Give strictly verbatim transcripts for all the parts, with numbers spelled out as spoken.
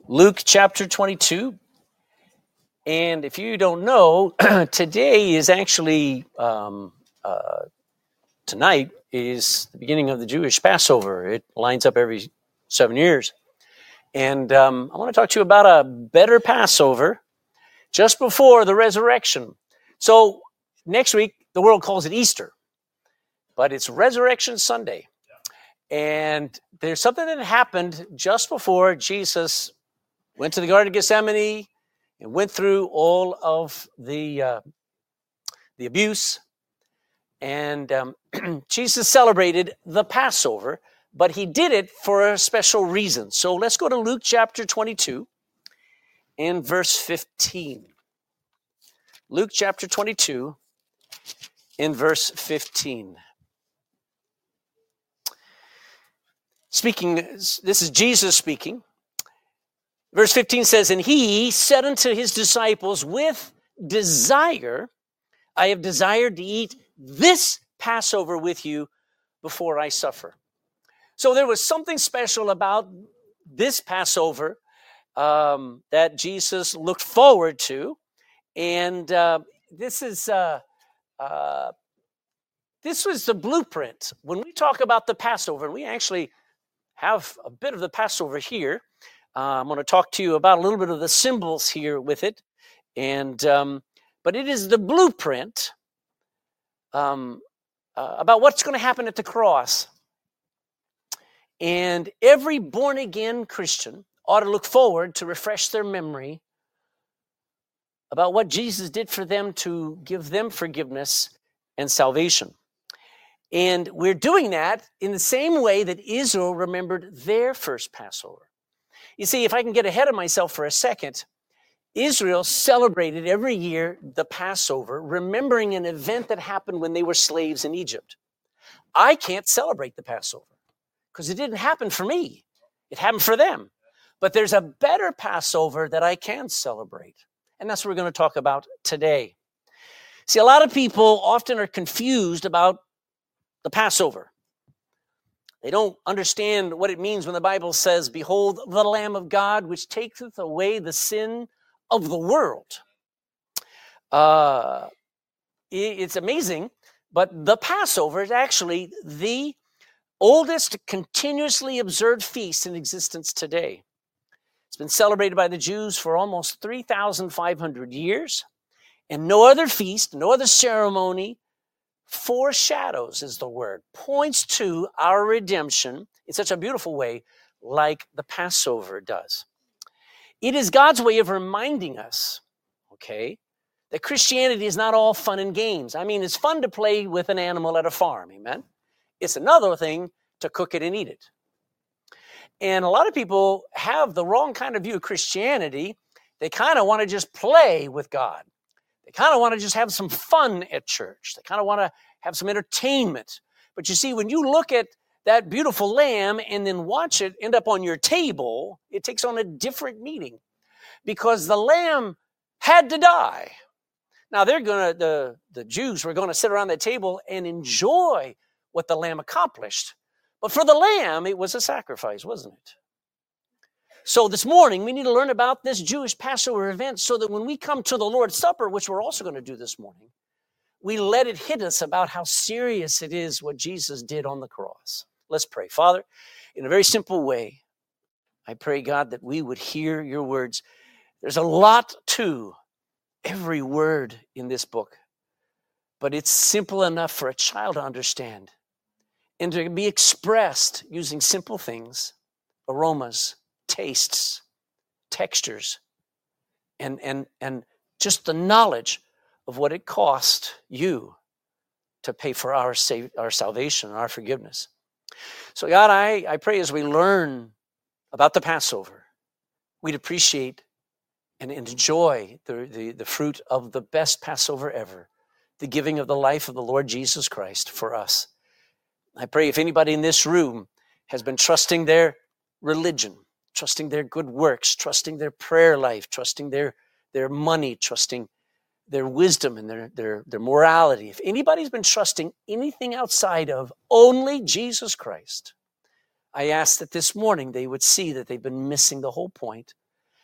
Luke chapter twenty-two. And if you don't know, today is actually, um, uh, tonight is the beginning of the Jewish Passover. It lines up every seven years. And um, I want to talk to you about a better Passover just before the resurrection. So next week, the world calls it Easter, but it's Resurrection Sunday. And there's something that happened just before Jesus went to the Garden of Gethsemane and went through all of the uh, the abuse. And um, Jesus celebrated the Passover, but he did it for a special reason. So let's go to Luke chapter twenty-two and verse fifteen. Luke chapter twenty-two in verse fifteen. Speaking, this is Jesus speaking. Verse fifteen says, "And he said unto his disciples, with desire, I have desired to eat this Passover with you before I suffer." So there was something special about this Passover um, that Jesus looked forward to. And uh, this is uh, uh, this was the blueprint. When we talk about the Passover, and we actually have a bit of the Passover here. Uh, I'm going to talk to you about a little bit of the symbols here with it. And um, but it is the blueprint um, uh, about what's going to happen at the cross. And every born-again Christian ought to look forward to refresh their memory about what Jesus did for them to give them forgiveness and salvation. And we're doing that in the same way that Israel remembered their first Passover. You see, if I can get ahead of myself for a second, Israel celebrated every year the Passover, remembering an event that happened when they were slaves in Egypt. I can't celebrate the Passover because it didn't happen for me. It happened for them. But there's a better Passover that I can celebrate. And that's what we're going to talk about today. See, a lot of people often are confused about the Passover. They don't understand what it means when the Bible says, "Behold, the Lamb of God, which taketh away the sin of the world." Uh, it's amazing, but the Passover is actually the oldest continuously observed feast in existence today. It's been celebrated by the Jews for almost three thousand five hundred years, and no other feast, no other ceremony foreshadows is the word, points to our redemption in such a beautiful way like the Passover does. It is God's way of reminding us, okay, that Christianity is not all fun and games. I mean, it's fun to play with an animal at a farm, amen? It's another thing to cook it and eat it. And a lot of people have the wrong kind of view of Christianity. They kind of want to just play with God. They kind of want to just have some fun at church. They kind of want to have some entertainment. But you see, when you look at that beautiful lamb and then watch it end up on your table, it takes on a different meaning because the lamb had to die. Now, they're going to, the, the Jews were going to sit around that table and enjoy what the lamb accomplished. But for the lamb, it was a sacrifice, wasn't it? So this morning, we need to learn about this Jewish Passover event so that when we come to the Lord's Supper, which we're also going to do this morning, we let it hit us about how serious it is what Jesus did on the cross. Let's pray. Father, in a very simple way, I pray, God, that we would hear your words. There's a lot to every word in this book, but it's simple enough for a child to understand and to be expressed using simple things, aromas, tastes, textures, and, and, and just the knowledge of what it cost you to pay for our, save, our salvation and our forgiveness. So God, I, I pray as we learn about the Passover, we'd appreciate and enjoy the, the, the fruit of the best Passover ever, the giving of the life of the Lord Jesus Christ for us. I pray if anybody in this room has been trusting their religion, trusting their good works, trusting their prayer life, trusting their, their money, trusting their wisdom and their, their, their morality. If anybody's been trusting anything outside of only Jesus Christ, I ask that this morning they would see that they've been missing the whole point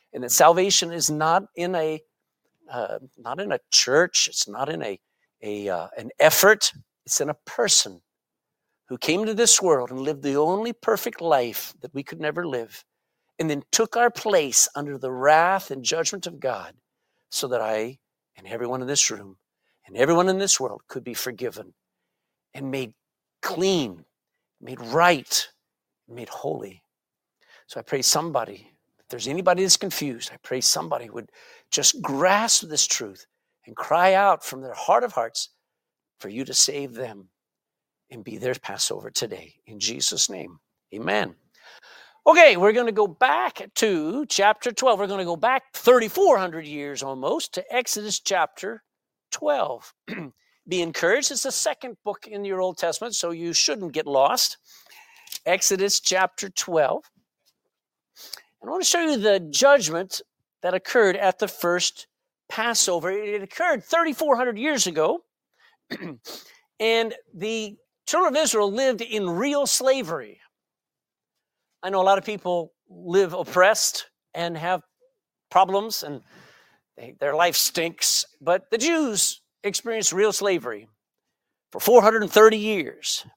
And that salvation is not in a uh, not in a church. It's not in a a uh, an effort. It's in a person who came to this world and lived the only perfect life that we could never live, and then took our place under the wrath and judgment of God, so that I and everyone in this room and everyone in this world could be forgiven and made clean, made right, made holy. So I pray somebody, if there's anybody that's confused, I pray somebody would just grasp this truth and cry out from their heart of hearts for you to save them and be their Passover today. In Jesus' name, amen. Okay, we're going to go back to chapter twelve. We're going to go back thirty-four hundred years almost to Exodus chapter twelve. Be encouraged. It's the second book in your Old Testament, so you shouldn't get lost. Exodus chapter twelve. And I want to show you the judgment that occurred at the first Passover. It occurred thirty-four hundred years ago, and the children of Israel lived in real slavery. I know a lot of people live oppressed and have problems, and they, their life stinks, but the Jews experienced real slavery for four hundred thirty years.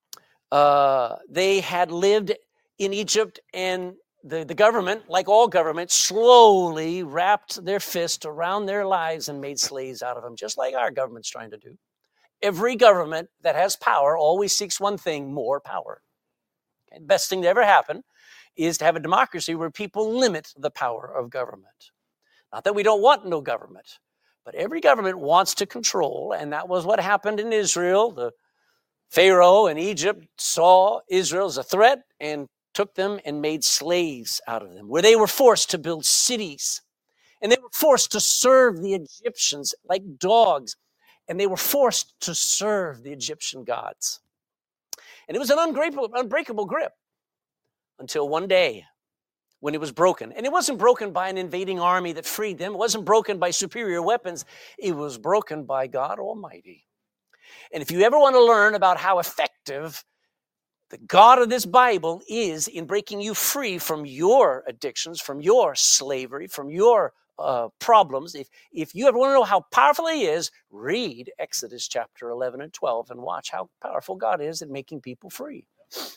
Uh, they had lived in Egypt, and the, the government, like all governments, slowly wrapped their fist around their lives and made slaves out of them, just like our government's trying to do. Every government that has power always seeks one thing: more power. Okay? The best thing to ever happen is to have a democracy where people limit the power of government. Not that we don't want no government, but every government wants to control, and that was what happened in Israel. The Pharaoh in Egypt saw Israel as a threat and took them and made slaves out of them, where they were forced to build cities, and they were forced to serve the Egyptians like dogs, and they were forced to serve the Egyptian gods. And it was an unbreakable, unbreakable grip until one day when it was broken. And it wasn't broken by an invading army that freed them. It wasn't broken by superior weapons. It was broken by God Almighty. And if you ever want to learn about how effective the God of this Bible is in breaking you free from your addictions, from your slavery, from your uh, problems, if, if you ever want to know how powerful he is, read Exodus chapter eleven and twelve and watch how powerful God is at making people free.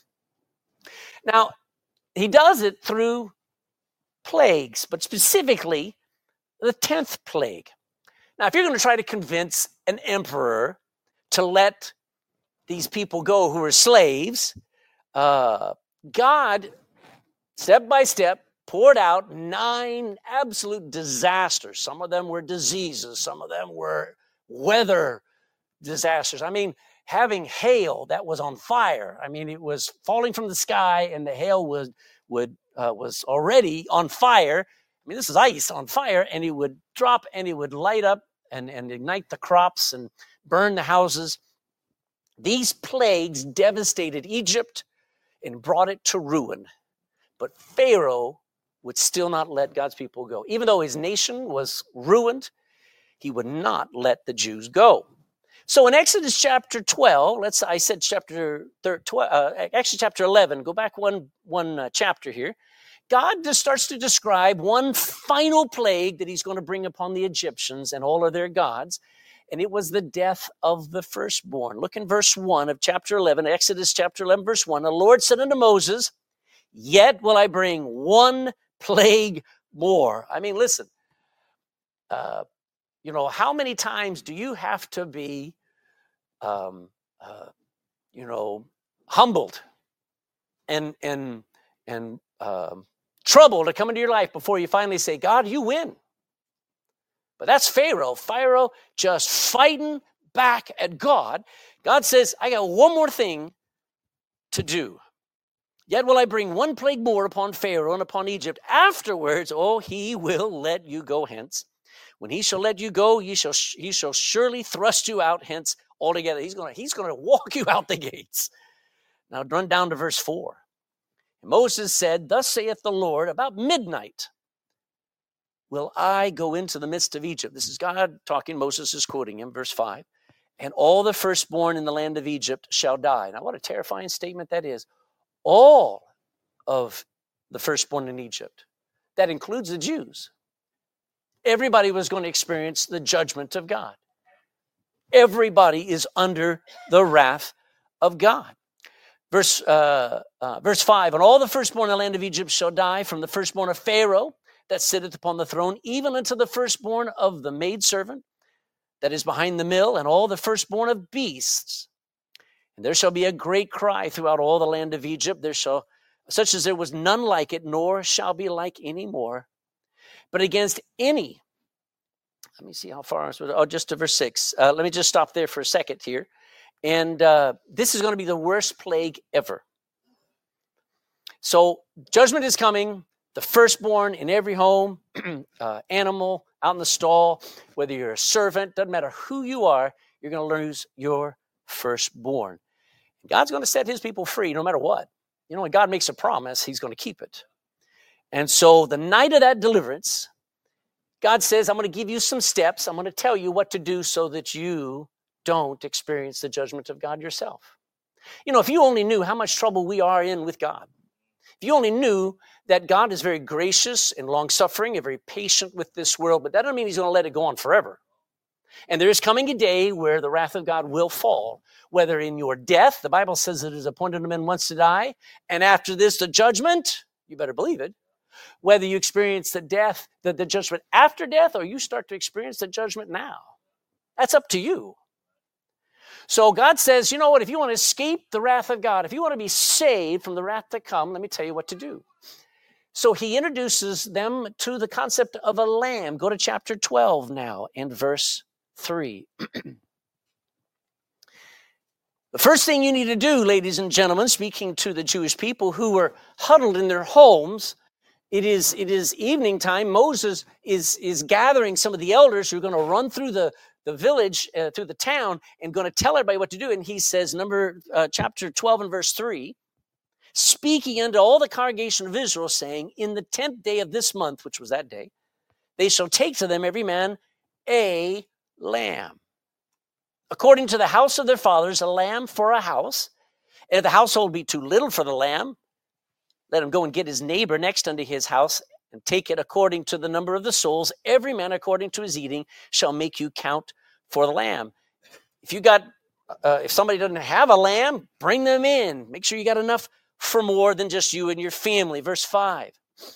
Now, he does it through plagues, but specifically the tenth plague. Now, if you're going to try to convince an emperor to let these people go who are slaves, uh, God, step by step, poured out nine absolute disasters. Some of them were diseases. Some of them were weather disasters. I mean, having hail that was on fire. I mean, it was falling from the sky, and the hail was would uh, was already on fire. I mean, this is ice on fire, and it would drop, and it would light up and, and ignite the crops and burn the houses. These plagues devastated Egypt and brought it to ruin. But Pharaoh would still not let God's people go. Even though his nation was ruined, he would not let the Jews go. So in Exodus chapter twelve, let's I said chapter twelve, uh, actually chapter eleven, go back one, one uh, chapter here. God just starts to describe one final plague that he's going to bring upon the Egyptians and all of their gods. And it was the death of the firstborn. Look in verse one of chapter eleven, Exodus chapter eleven, verse one. The Lord said unto Moses, yet will I bring one plague more. I mean, listen, uh, you know, how many times do you have to be, um, uh, you know, humbled and, and, and um, trouble to come into your life before you finally say, God, you win? But that's Pharaoh. Pharaoh just fighting back at God. God says, I got one more thing to do. Yet will I bring one plague more upon Pharaoh and upon Egypt. Afterwards, oh, he will let you go hence. When he shall let you go, he shall, he shall surely thrust you out hence altogether. He's going to, he's going to walk you out the gates. Now run down to verse four. And Moses said, thus saith the Lord, about midnight will I go into the midst of Egypt. This is God talking. Moses is quoting him, verse five. And all the firstborn in the land of Egypt shall die. Now, what a terrifying statement that is. All of the firstborn in Egypt That includes the Jews. Everybody was going to experience the judgment of God. Everybody is under the wrath of God. Verse, uh, uh, verse five, and all the firstborn in the land of Egypt shall die, from the firstborn of Pharaoh that sitteth upon the throne, even unto the firstborn of the maidservant that is behind the mill, and all the firstborn of beasts. And there shall be a great cry throughout all the land of Egypt, there shall, such as there was none like it, nor shall be like any more. But against any, let me see how far I was, oh, just to verse six. Uh, let me just stop there for a second here. And uh, this is going to be the worst plague ever. So judgment is coming. The firstborn in every home, uh, animal out in the stall, whether you're a servant, doesn't matter who you are, you're going to lose your firstborn. God's going to set his people free no matter what. You know, when God makes a promise, he's going to keep it. And so the night of that deliverance, God says, I'm going to give you some steps. I'm going to tell you what to do so that you don't experience the judgment of God yourself. You know, if you only knew how much trouble we are in with God, if you only knew that God is very gracious and long-suffering and very patient with this world, but that doesn't mean he's going to let it go on forever. And there is coming a day where the wrath of God will fall, whether in your death, the Bible says it is appointed to men once to die, and after this, the judgment, you better believe it, whether you experience the death, the, the judgment after death, or you start to experience the judgment now. That's up to you. So God says, you know what, if you want to escape the wrath of God, if you want to be saved from the wrath to come, let me tell you what to do. So he introduces them to the concept of a lamb. Go to chapter twelve now and verse three. The first thing you need to do, ladies and gentlemen, speaking to the Jewish people who were huddled in their homes, it is, it is evening time. Moses is, is gathering some of the elders who are going to run through the, the village, uh, through the town, and going to tell everybody what to do. And he says, number uh, chapter twelve and verse three, speaking unto all the congregation of Israel, saying, in the tenth day of this month, which was that day, they shall take to them every man a lamb, according to the house of their fathers, a lamb for a house. And if the household be too little for the lamb, let him go and get his neighbor next unto his house, and take it according to the number of the souls. Every man according to his eating shall make you count for the lamb. If you got, uh, if somebody doesn't have a lamb, bring them in. Make sure you got enough for more than just you and your family. Verse five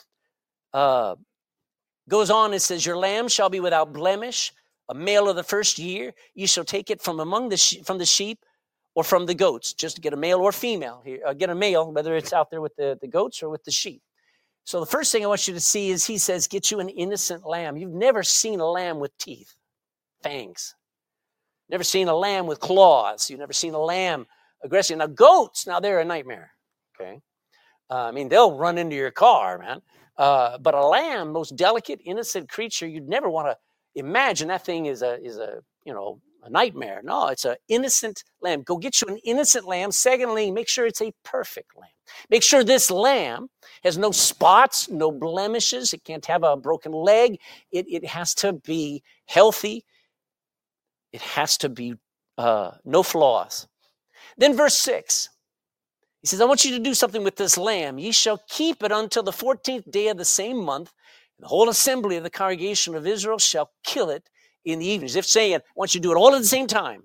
uh, goes on and says, your lamb shall be without blemish, a male of the first year. You shall take it from among the she- from the sheep or from the goats, just to get a male or female here. Uh, get a male, whether it's out there with the, the goats or with the sheep. So the first thing I want you to see is he says, get you an innocent lamb. You've never seen a lamb with teeth, fangs. Never seen a lamb with claws. You've never seen a lamb aggressive. Now goats, now they're a nightmare, okay? Uh, I mean, they'll run into your car, man. Uh, but a lamb, most delicate, innocent creature, you'd never want to imagine that thing is a, is a, you know, a nightmare. No, it's an innocent lamb. Go get you an innocent lamb. Secondly, make sure it's a perfect lamb. Make sure this lamb has no spots, no blemishes. It can't have a broken leg. It, it has to be healthy. It has to be uh, no flaws. Then verse six, he says, I want you to do something with this lamb. Ye shall keep it until the fourteenth day of the same month. The whole assembly of the congregation of Israel shall kill it in the evenings. If saying, I want you to do it all at the same time.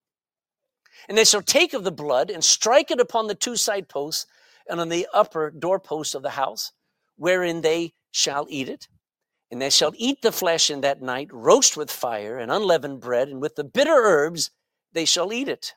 And they shall take of the blood and strike it upon the two side posts and on the upper doorposts of the house, wherein they shall eat it. And they shall eat the flesh in that night, roast with fire and unleavened bread, and with the bitter herbs they shall eat it.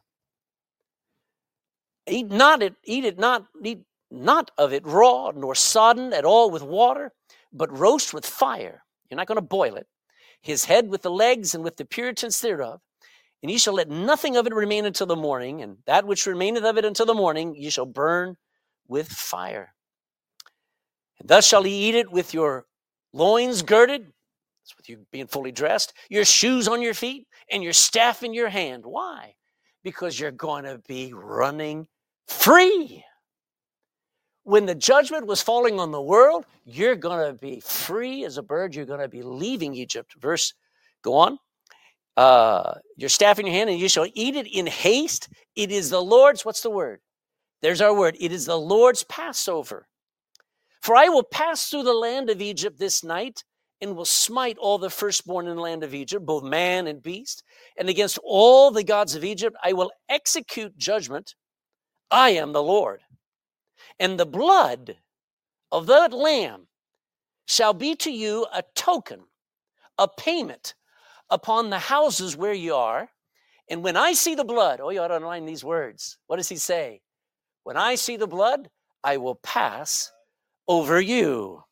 Eat not it, eat it not, eat not of it raw, nor sodden at all with water, but roast with fire. You're not going to boil it. His head with the legs and with the puritance thereof. And ye shall let nothing of it remain until the morning, and that which remaineth of it until the morning ye shall burn with fire. And thus shall ye eat it with your loins girded, that's with you being fully dressed, your shoes on your feet, and your staff in your hand. Why? Because you're going to be running free. When the judgment was falling on the world, you're going to be free as a bird. You're going to be leaving Egypt. Verse, go on. Uh, your staff in your hand, and you shall eat it in haste. It is the Lord's, what's the word? There's our word. It is the Lord's Passover. For I will pass through the land of Egypt this night, and will smite all the firstborn in the land of Egypt, both man and beast. And against all the gods of Egypt I will execute judgment. I am the Lord. And the blood of that lamb shall be to you a token, a payment upon the houses where you are. And when I see the blood, oh, you ought to underline these words. What does he say? When I see the blood, I will pass over you.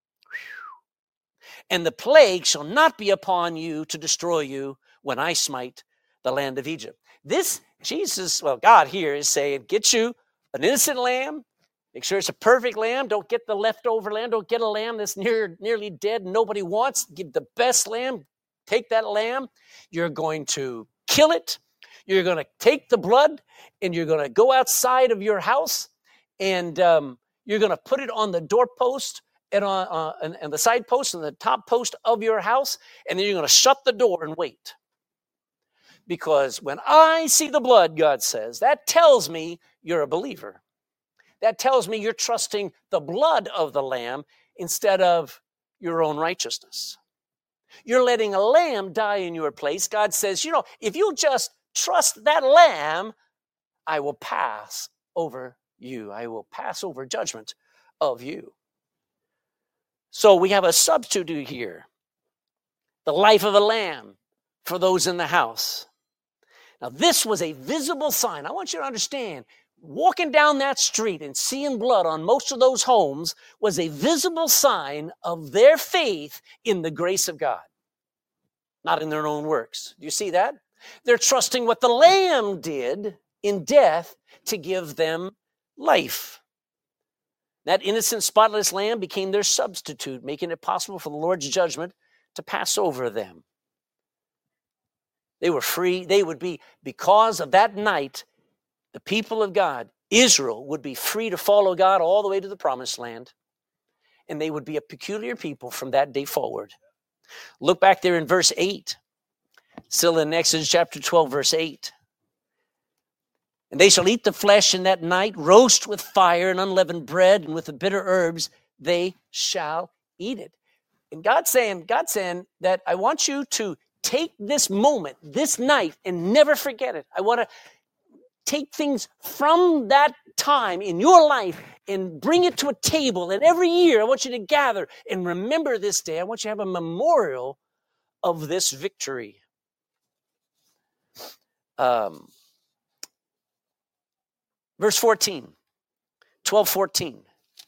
And the plague shall not be upon you to destroy you when I smite the land of Egypt. This, Jesus, well, God here is saying, get you an innocent lamb. Make sure it's a perfect lamb. Don't get the leftover lamb. Don't get a lamb that's near, nearly dead, nobody wants. Give the best lamb. Take that lamb. You're going to kill it. You're going to take the blood, and you're going to go outside of your house, and um, you're going to put it on the doorpost and on uh, and, and the side post and the top post of your house, and then you're going to shut the door and wait. Because when I see the blood, God says, that tells me you're a believer. That tells me you're trusting the blood of the lamb instead of your own righteousness. You're letting a lamb die in your place. God says, you know, if you just trust that lamb, I will pass over you. I will pass over judgment of you. So we have a substitute here. The life of a lamb for those in the house. Now, this was a visible sign. I want you to understand, walking down that street and seeing blood on most of those homes was a visible sign of their faith in the grace of God, not in their own works. Do you see that? They're trusting what the Lamb did in death to give them life. That innocent, spotless lamb became their substitute, making it possible for the Lord's judgment to pass over them. They were free. They would be, because of that night, the people of God, Israel, would be free to follow God all the way to the promised land. And they would be a peculiar people from that day forward. Look back there in verse eight. Still in Exodus chapter twelve, verse eight. And they shall eat the flesh in that night, roast with fire and unleavened bread, and with the bitter herbs they shall eat it. And God's saying, God's saying that I want you to take this moment, this night, and never forget it. I want to take things from that time in your life and bring it to a table. And every year I want you to gather and remember this day. I want you to have a memorial of this victory. Um, verse fourteen, twelve fourteen.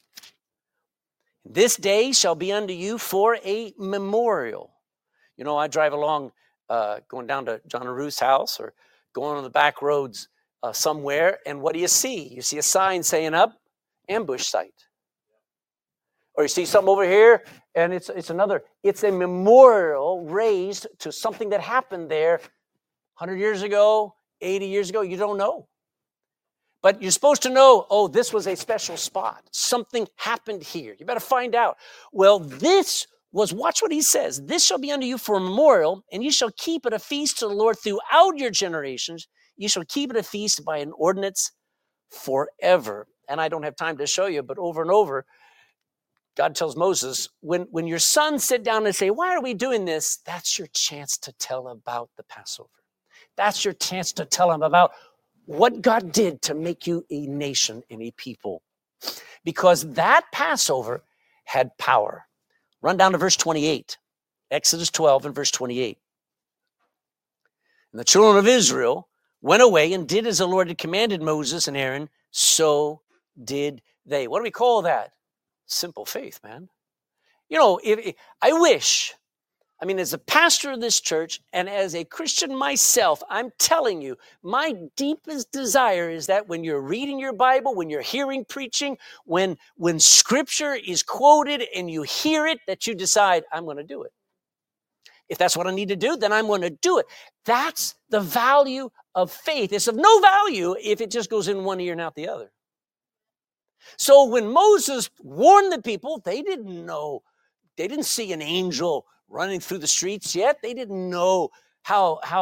This day shall be unto you for a memorial. You know, I drive along, uh, going down to John and Ruth's house or going on the back roads uh, somewhere, and what do you see? You see a sign saying up, ambush site. Or you see something over here, and it's it's another. It's a memorial raised to something that happened there one hundred years ago, eighty years ago. You don't know. But you're supposed to know, oh, this was a special spot. Something happened here. You better find out. Well, this was, watch what he says. This shall be unto you for a memorial, and you shall keep it a feast to the Lord throughout your generations. You shall keep it a feast by an ordinance forever. And I don't have time to show you, but over and over, God tells Moses, when, when your sons sit down and say, why are we doing this? That's your chance to tell about the Passover. That's your chance to tell them about what God did to make you a nation and a people. Because that Passover had power. Run down to verse twenty-eight. Exodus twelve and verse twenty-eight. And the children of Israel went away and did as the Lord had commanded Moses and Aaron, so did they. What do we call that? Simple faith, man. You know, if, if I wish, I mean, as a pastor of this church and as a Christian myself, I'm telling you, my deepest desire is that when you're reading your Bible, when you're hearing preaching, when, when scripture is quoted and you hear it, that you decide, I'm going to do it. If that's what I need to do, then I'm going to do it. That's the value of faith. It's of no value if it just goes in one ear and out the other. So when Moses warned the people, they didn't know, they didn't see an angel running through the streets yet. They didn't know how, how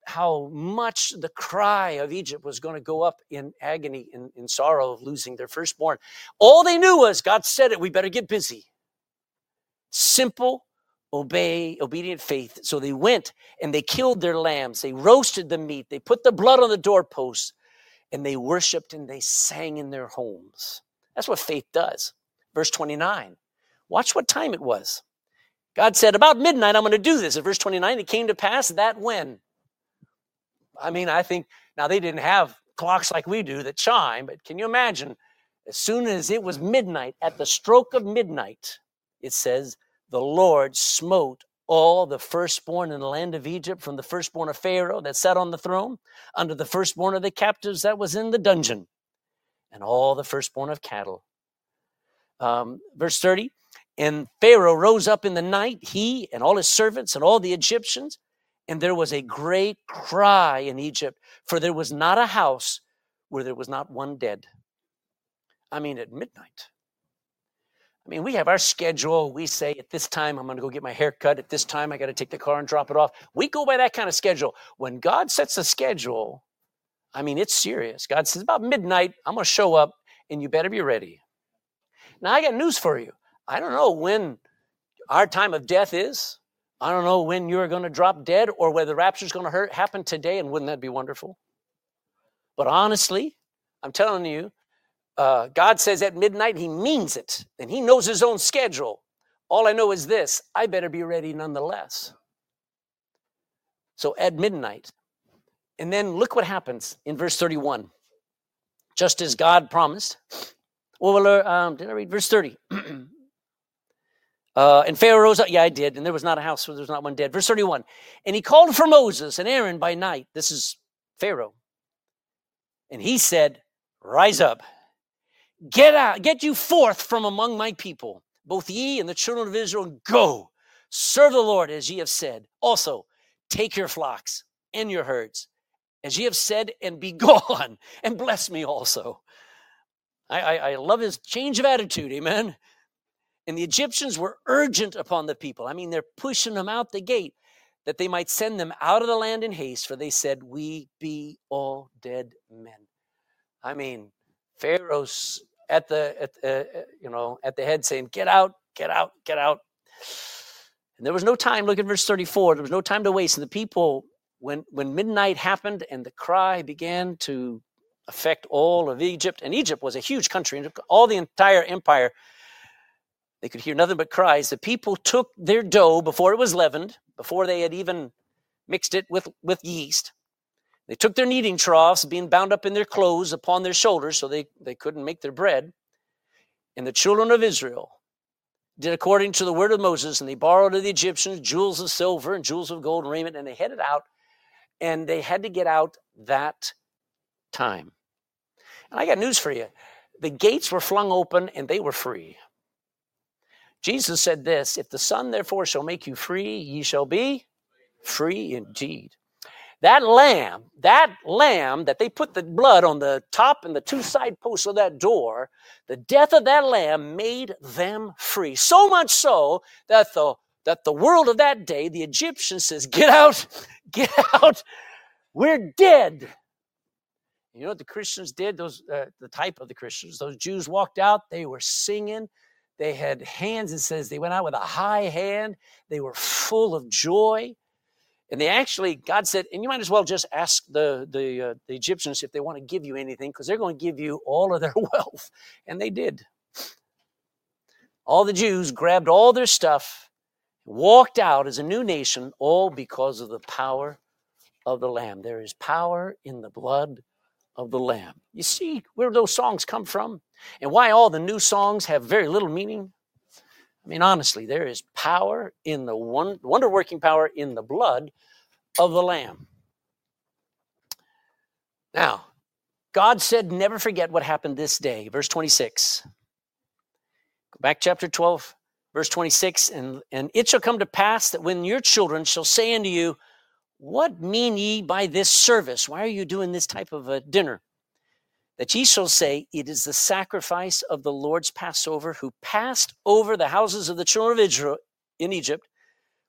how much the cry of Egypt was going to go up in agony and in sorrow of losing their firstborn. All they knew was God said it, we better get busy. Simple, obey, obedient faith. So they went and they killed their lambs. They roasted the meat. They put the blood on the doorposts, and they worshiped and they sang in their homes. That's what faith does. Verse twenty-nine. Watch what time it was. God said, about midnight, I'm going to do this. At verse twenty-nine, it came to pass that when. I mean, I think, now they didn't have clocks like we do that chime, but can you imagine, as soon as it was midnight, at the stroke of midnight, it says, the Lord smote all the firstborn in the land of Egypt, from the firstborn of Pharaoh that sat on the throne, unto the firstborn of the captives that was in the dungeon, and all the firstborn of cattle. Um, verse thirty, and Pharaoh rose up in the night, he and all his servants and all the Egyptians, and there was a great cry in Egypt, for there was not a house where there was not one dead. I mean, at midnight. I mean, we have our schedule. We say, at this time, I'm going to go get my hair cut. At this time, I got to take the car and drop it off. We go by that kind of schedule. When God sets a schedule, I mean, it's serious. God says, about midnight, I'm going to show up, and you better be ready. Now, I got news for you. I don't know when our time of death is. I don't know when you're going to drop dead or whether the rapture is going to happen today, and wouldn't that be wonderful? But honestly, I'm telling you, uh, God says at midnight, he means it, and he knows his own schedule. All I know is this, I better be ready nonetheless. So at midnight, and then look what happens in verse thirty-one. Just as God promised. Well, um, did I read verse thirty? Uh, and Pharaoh rose up. Yeah, I did. And there was not a house where there was not one dead. Verse thirty-one. And he called for Moses and Aaron by night. This is Pharaoh. And he said, rise up, get out, get you forth from among my people, both ye and the children of Israel, and go, serve the Lord as ye have said. Also, take your flocks and your herds, as ye have said, and be gone, and bless me also. I, I, I love his change of attitude, amen. And the Egyptians were urgent upon the people. I mean, they're pushing them out the gate that they might send them out of the land in haste, for they said, we be all dead men. I mean, Pharaoh's at the, at, uh, you know, at the head saying, get out, get out, get out. And there was no time, look at verse thirty-four, there was no time to waste. And the people, when, when midnight happened and the cry began to affect all of Egypt, and Egypt was a huge country, and all the entire empire, they could hear nothing but cries. The people took their dough before it was leavened, before they had even mixed it with, with yeast. They took their kneading troughs, being bound up in their clothes upon their shoulders, so they, they couldn't make their bread. And the children of Israel did according to the word of Moses, and they borrowed of the Egyptians jewels of silver and jewels of gold and raiment, and they headed out, and they had to get out that time. And I got news for you. The gates were flung open, and they were free. Jesus said this, if the Son therefore shall make you free, ye shall be free indeed. That lamb, that lamb that they put the blood on the top and the two side posts of that door, the death of that lamb made them free. So much so that the, that the world of that day, the Egyptians says, get out, get out, we're dead. You know what the Christians did? Those uh, the type of the Christians, those Jews walked out, they were singing. They had hands, it says they went out with a high hand. They were full of joy. And they actually, God said, and you might as well just ask the, the, uh, the Egyptians if they want to give you anything, because they're going to give you all of their wealth. And they did. All the Jews grabbed all their stuff, walked out as a new nation, all because of the power of the Lamb. There is power in the blood of the Lamb. You see where those songs come from and why all the new songs have very little meaning? I mean, honestly, there is power in the one, wonder-working power in the blood of the Lamb. Now, God said, never forget what happened this day. Verse twenty-six. Go back chapter twelve, verse twenty-six. And, and it shall come to pass that when your children shall say unto you, what mean ye by this service? Why are you doing this type of a dinner? That ye shall say, it is the sacrifice of the Lord's Passover, who passed over the houses of the children of Israel in Egypt,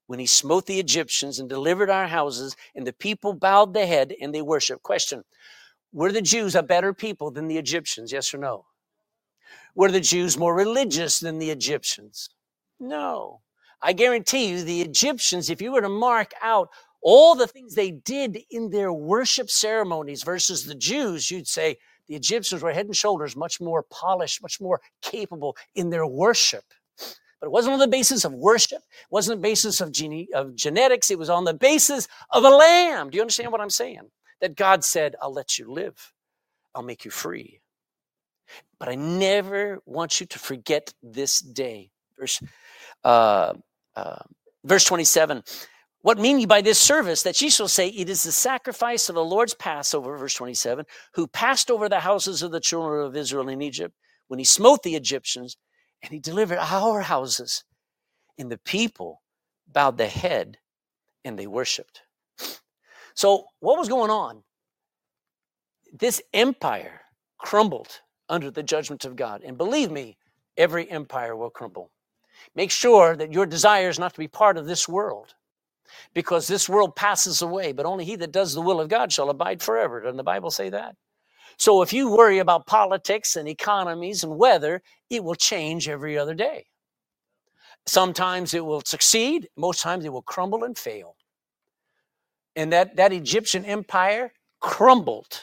when he smote the Egyptians and delivered our houses, and the people bowed their head and they worshiped. Question, were the Jews a better people than the Egyptians? Yes or no? Were the Jews more religious than the Egyptians? No. I guarantee you the Egyptians, if you were to mark out all the things they did in their worship ceremonies versus the Jews, you'd say the Egyptians were head and shoulders much more polished, much more capable in their worship. But it wasn't on the basis of worship. It wasn't on the basis of, gene- of genetics. It was on the basis of a lamb. Do you understand what I'm saying? That God said, I'll let you live. I'll make you free. But I never want you to forget this day. Verse, uh, uh, verse twenty-seven. What mean ye by this service, that ye shall say, it is the sacrifice of the Lord's Passover, verse twenty-seven, who passed over the houses of the children of Israel in Egypt, when he smote the Egyptians, and he delivered our houses. And the people bowed their head, and they worshiped. So what was going on? This empire crumbled under the judgment of God. And believe me, every empire will crumble. Make sure that your desire is not to be part of this world, because this world passes away, but only he that does the will of God shall abide forever. Doesn't the Bible say that? So if you worry about politics and economies and weather, it will change every other day. Sometimes it will succeed. Most times it will crumble and fail. And that, that Egyptian empire crumbled.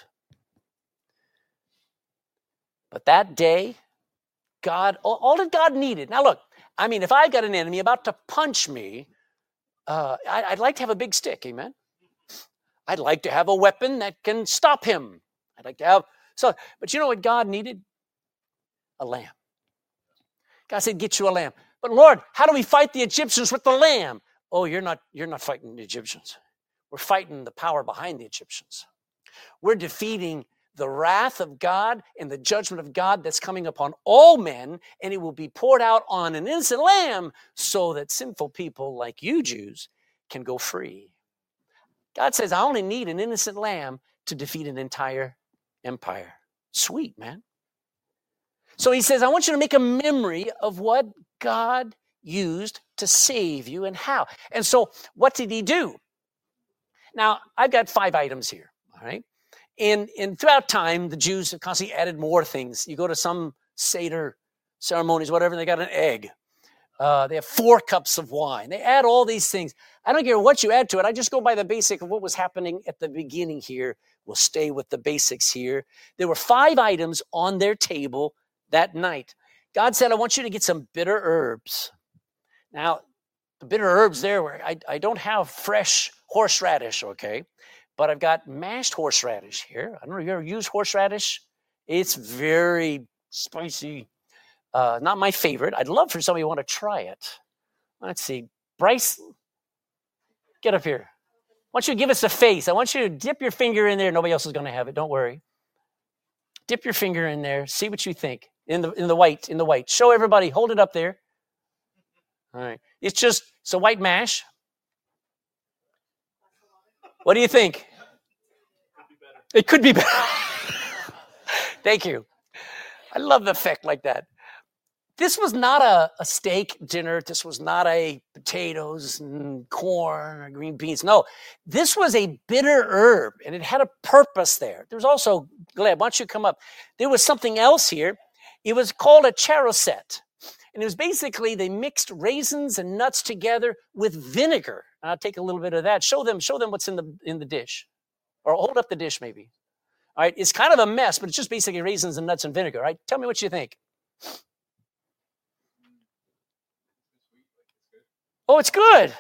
But that day, God, all, all that God needed. Now look, I mean, if I've got an enemy about to punch me, uh, I, I'd like to have a big stick, amen? I'd like to have a weapon that can stop him. I'd like to have, so, but you know what God needed? A lamb. God said, get you a lamb. But Lord, how do we fight the Egyptians with the lamb? Oh, you're not, you're not fighting the Egyptians. We're fighting the power behind the Egyptians. We're defeating the wrath of God and the judgment of God that's coming upon all men, and it will be poured out on an innocent lamb so that sinful people like you Jews can go free. God says, I only need an innocent lamb to defeat an entire empire. Sweet, man. So he says, I want you to make a memory of what God used to save you and how. And so what did he do? Now, I've got five items here, all right? And, and throughout time, the Jews have constantly added more things. You go to some Seder ceremonies, whatever, and they got an egg. Uh, they have four cups of wine. They add all these things. I don't care what you add to it. I just go by the basic of what was happening at the beginning here. We'll stay with the basics here. There were five items on their table that night. God said, I want you to get some bitter herbs. Now, the bitter herbs there, were I, I don't have fresh horseradish, okay? But I've got mashed horseradish here. I don't know if you ever use horseradish. It's very spicy. Uh, not my favorite. I'd love for somebody who want to try it. Let's see. Bryce, get up here. I want you to give us a face. I want you to dip your finger in there. Nobody else is going to have it. Don't worry. Dip your finger in there. See what you think. In the in the white, in the white. Show everybody. Hold it up there. All right. It's just, it's a white mash. What do you think? It could be better. Thank you. I love the effect like that. This was not a, a steak dinner. This was not a potatoes and corn or green beans. No, this was a bitter herb, and it had a purpose there. There was also, Gleb, why don't you come up? There was something else here. It was called a charoset. And it was basically, they mixed raisins and nuts together with vinegar. I'll take a little bit of that. Show them, show them what's in the in the dish. Or hold up the dish maybe. All right, it's kind of a mess, but it's just basically raisins and nuts and vinegar. All right, tell me what you think. Oh, it's good.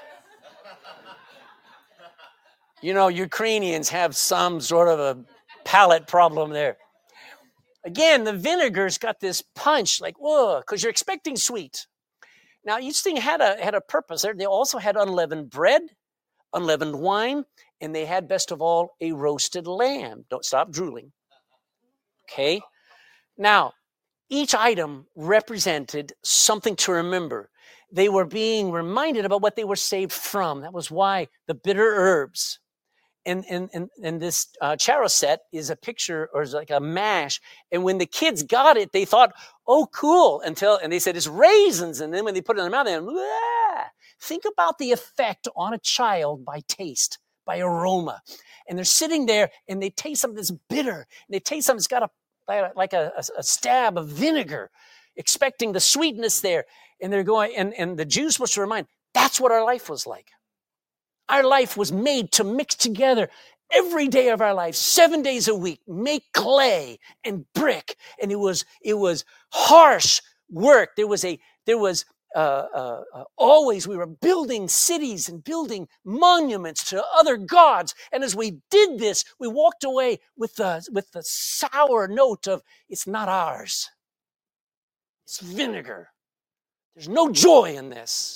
You know, Ukrainians have some sort of a palate problem there. Again, the vinegar's got this punch, like, whoa, because you're expecting sweet. Now, each thing had a had a purpose there. They also had unleavened bread, unleavened wine, and they had, best of all, a roasted lamb. Don't stop drooling. Okay? Now, each item represented something to remember. They were being reminded about what they were saved from. That was why the bitter herbs. And, and, and, and this uh, charoset is a picture, or is like a mash. And when the kids got it, they thought, oh, cool. Until, and they said, it's raisins. And then when they put it in their mouth, they went, ah. Think about the effect on a child by taste, by aroma. And they're sitting there and they taste something that's bitter. And they taste something that's got a, like a, a, a stab of vinegar, expecting the sweetness there. And they're going, and, and the Jews supposed to remind, that's what our life was like. Our life was made to mix together every day of our life, seven days a week, make clay and brick. And it was, it was harsh work. There was a, there was uh, uh, uh, always, we were building cities and building monuments to other gods. And as we did this, we walked away with the, with the sour note of, it's not ours. It's vinegar. There's no joy in this.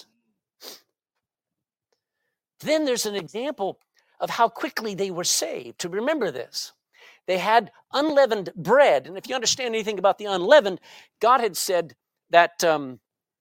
Then there's an example of how quickly they were saved. To remember this, they had unleavened bread. And if you understand anything about the unleavened, God had said that, um,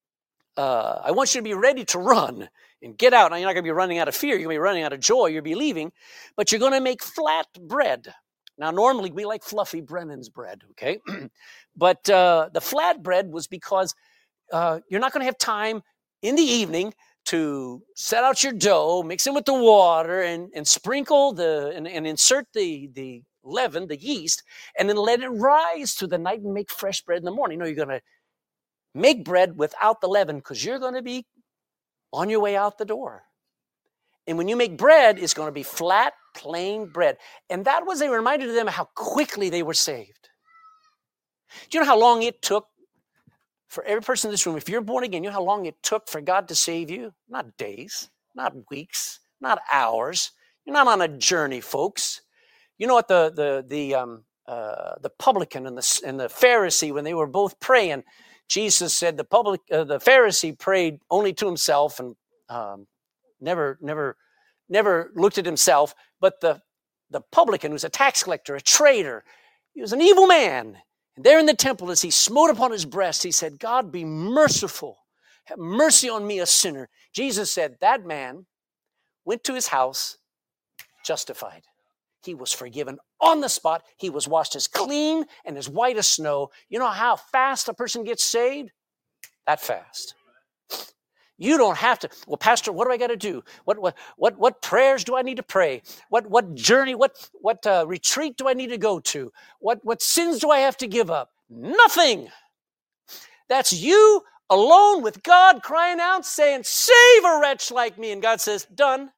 uh, I want you to be ready to run and get out. Now, you're not going to be running out of fear. You're going to be running out of joy. You'll be leaving. But you're going to make flat bread. Now, normally we like fluffy Brennan's bread, okay? But uh, the flat bread was because uh, you're not going to have time in the evening to set out your dough, mix it with the water, and, and sprinkle the, and, and insert the, the leaven, the yeast, and then let it rise through the night and make fresh bread in the morning. No, you're going to make bread without the leaven because you're going to be on your way out the door. And when you make bread, it's going to be flat, plain bread. And that was a reminder to them of how quickly they were saved. Do you know how long it took for every person in this room, if you're born again, you know how long it took for God to save you? Not days, not weeks, not hours. You're not on a journey, folks. You know what the the the um uh, the publican and the and the Pharisee, when they were both praying, Jesus said the public uh, the Pharisee prayed only to himself and um, never never never looked at himself, but the the publican, who's a tax collector, a traitor, he was an evil man. And there in the temple, as he smote upon his breast, he said, God, be merciful. Have mercy on me, a sinner. Jesus said, that man went to his house justified. He was forgiven on the spot. He was washed as clean and as white as snow. You know how fast a person gets saved? That fast. You don't have to, well, Pastor, what do I got to do? What, what, what, what prayers do I need to pray? What, what journey, what, what uh, retreat do I need to go to? What, what sins do I have to give up? Nothing. That's you alone with God crying out, saying, save a wretch like me. And God says, done.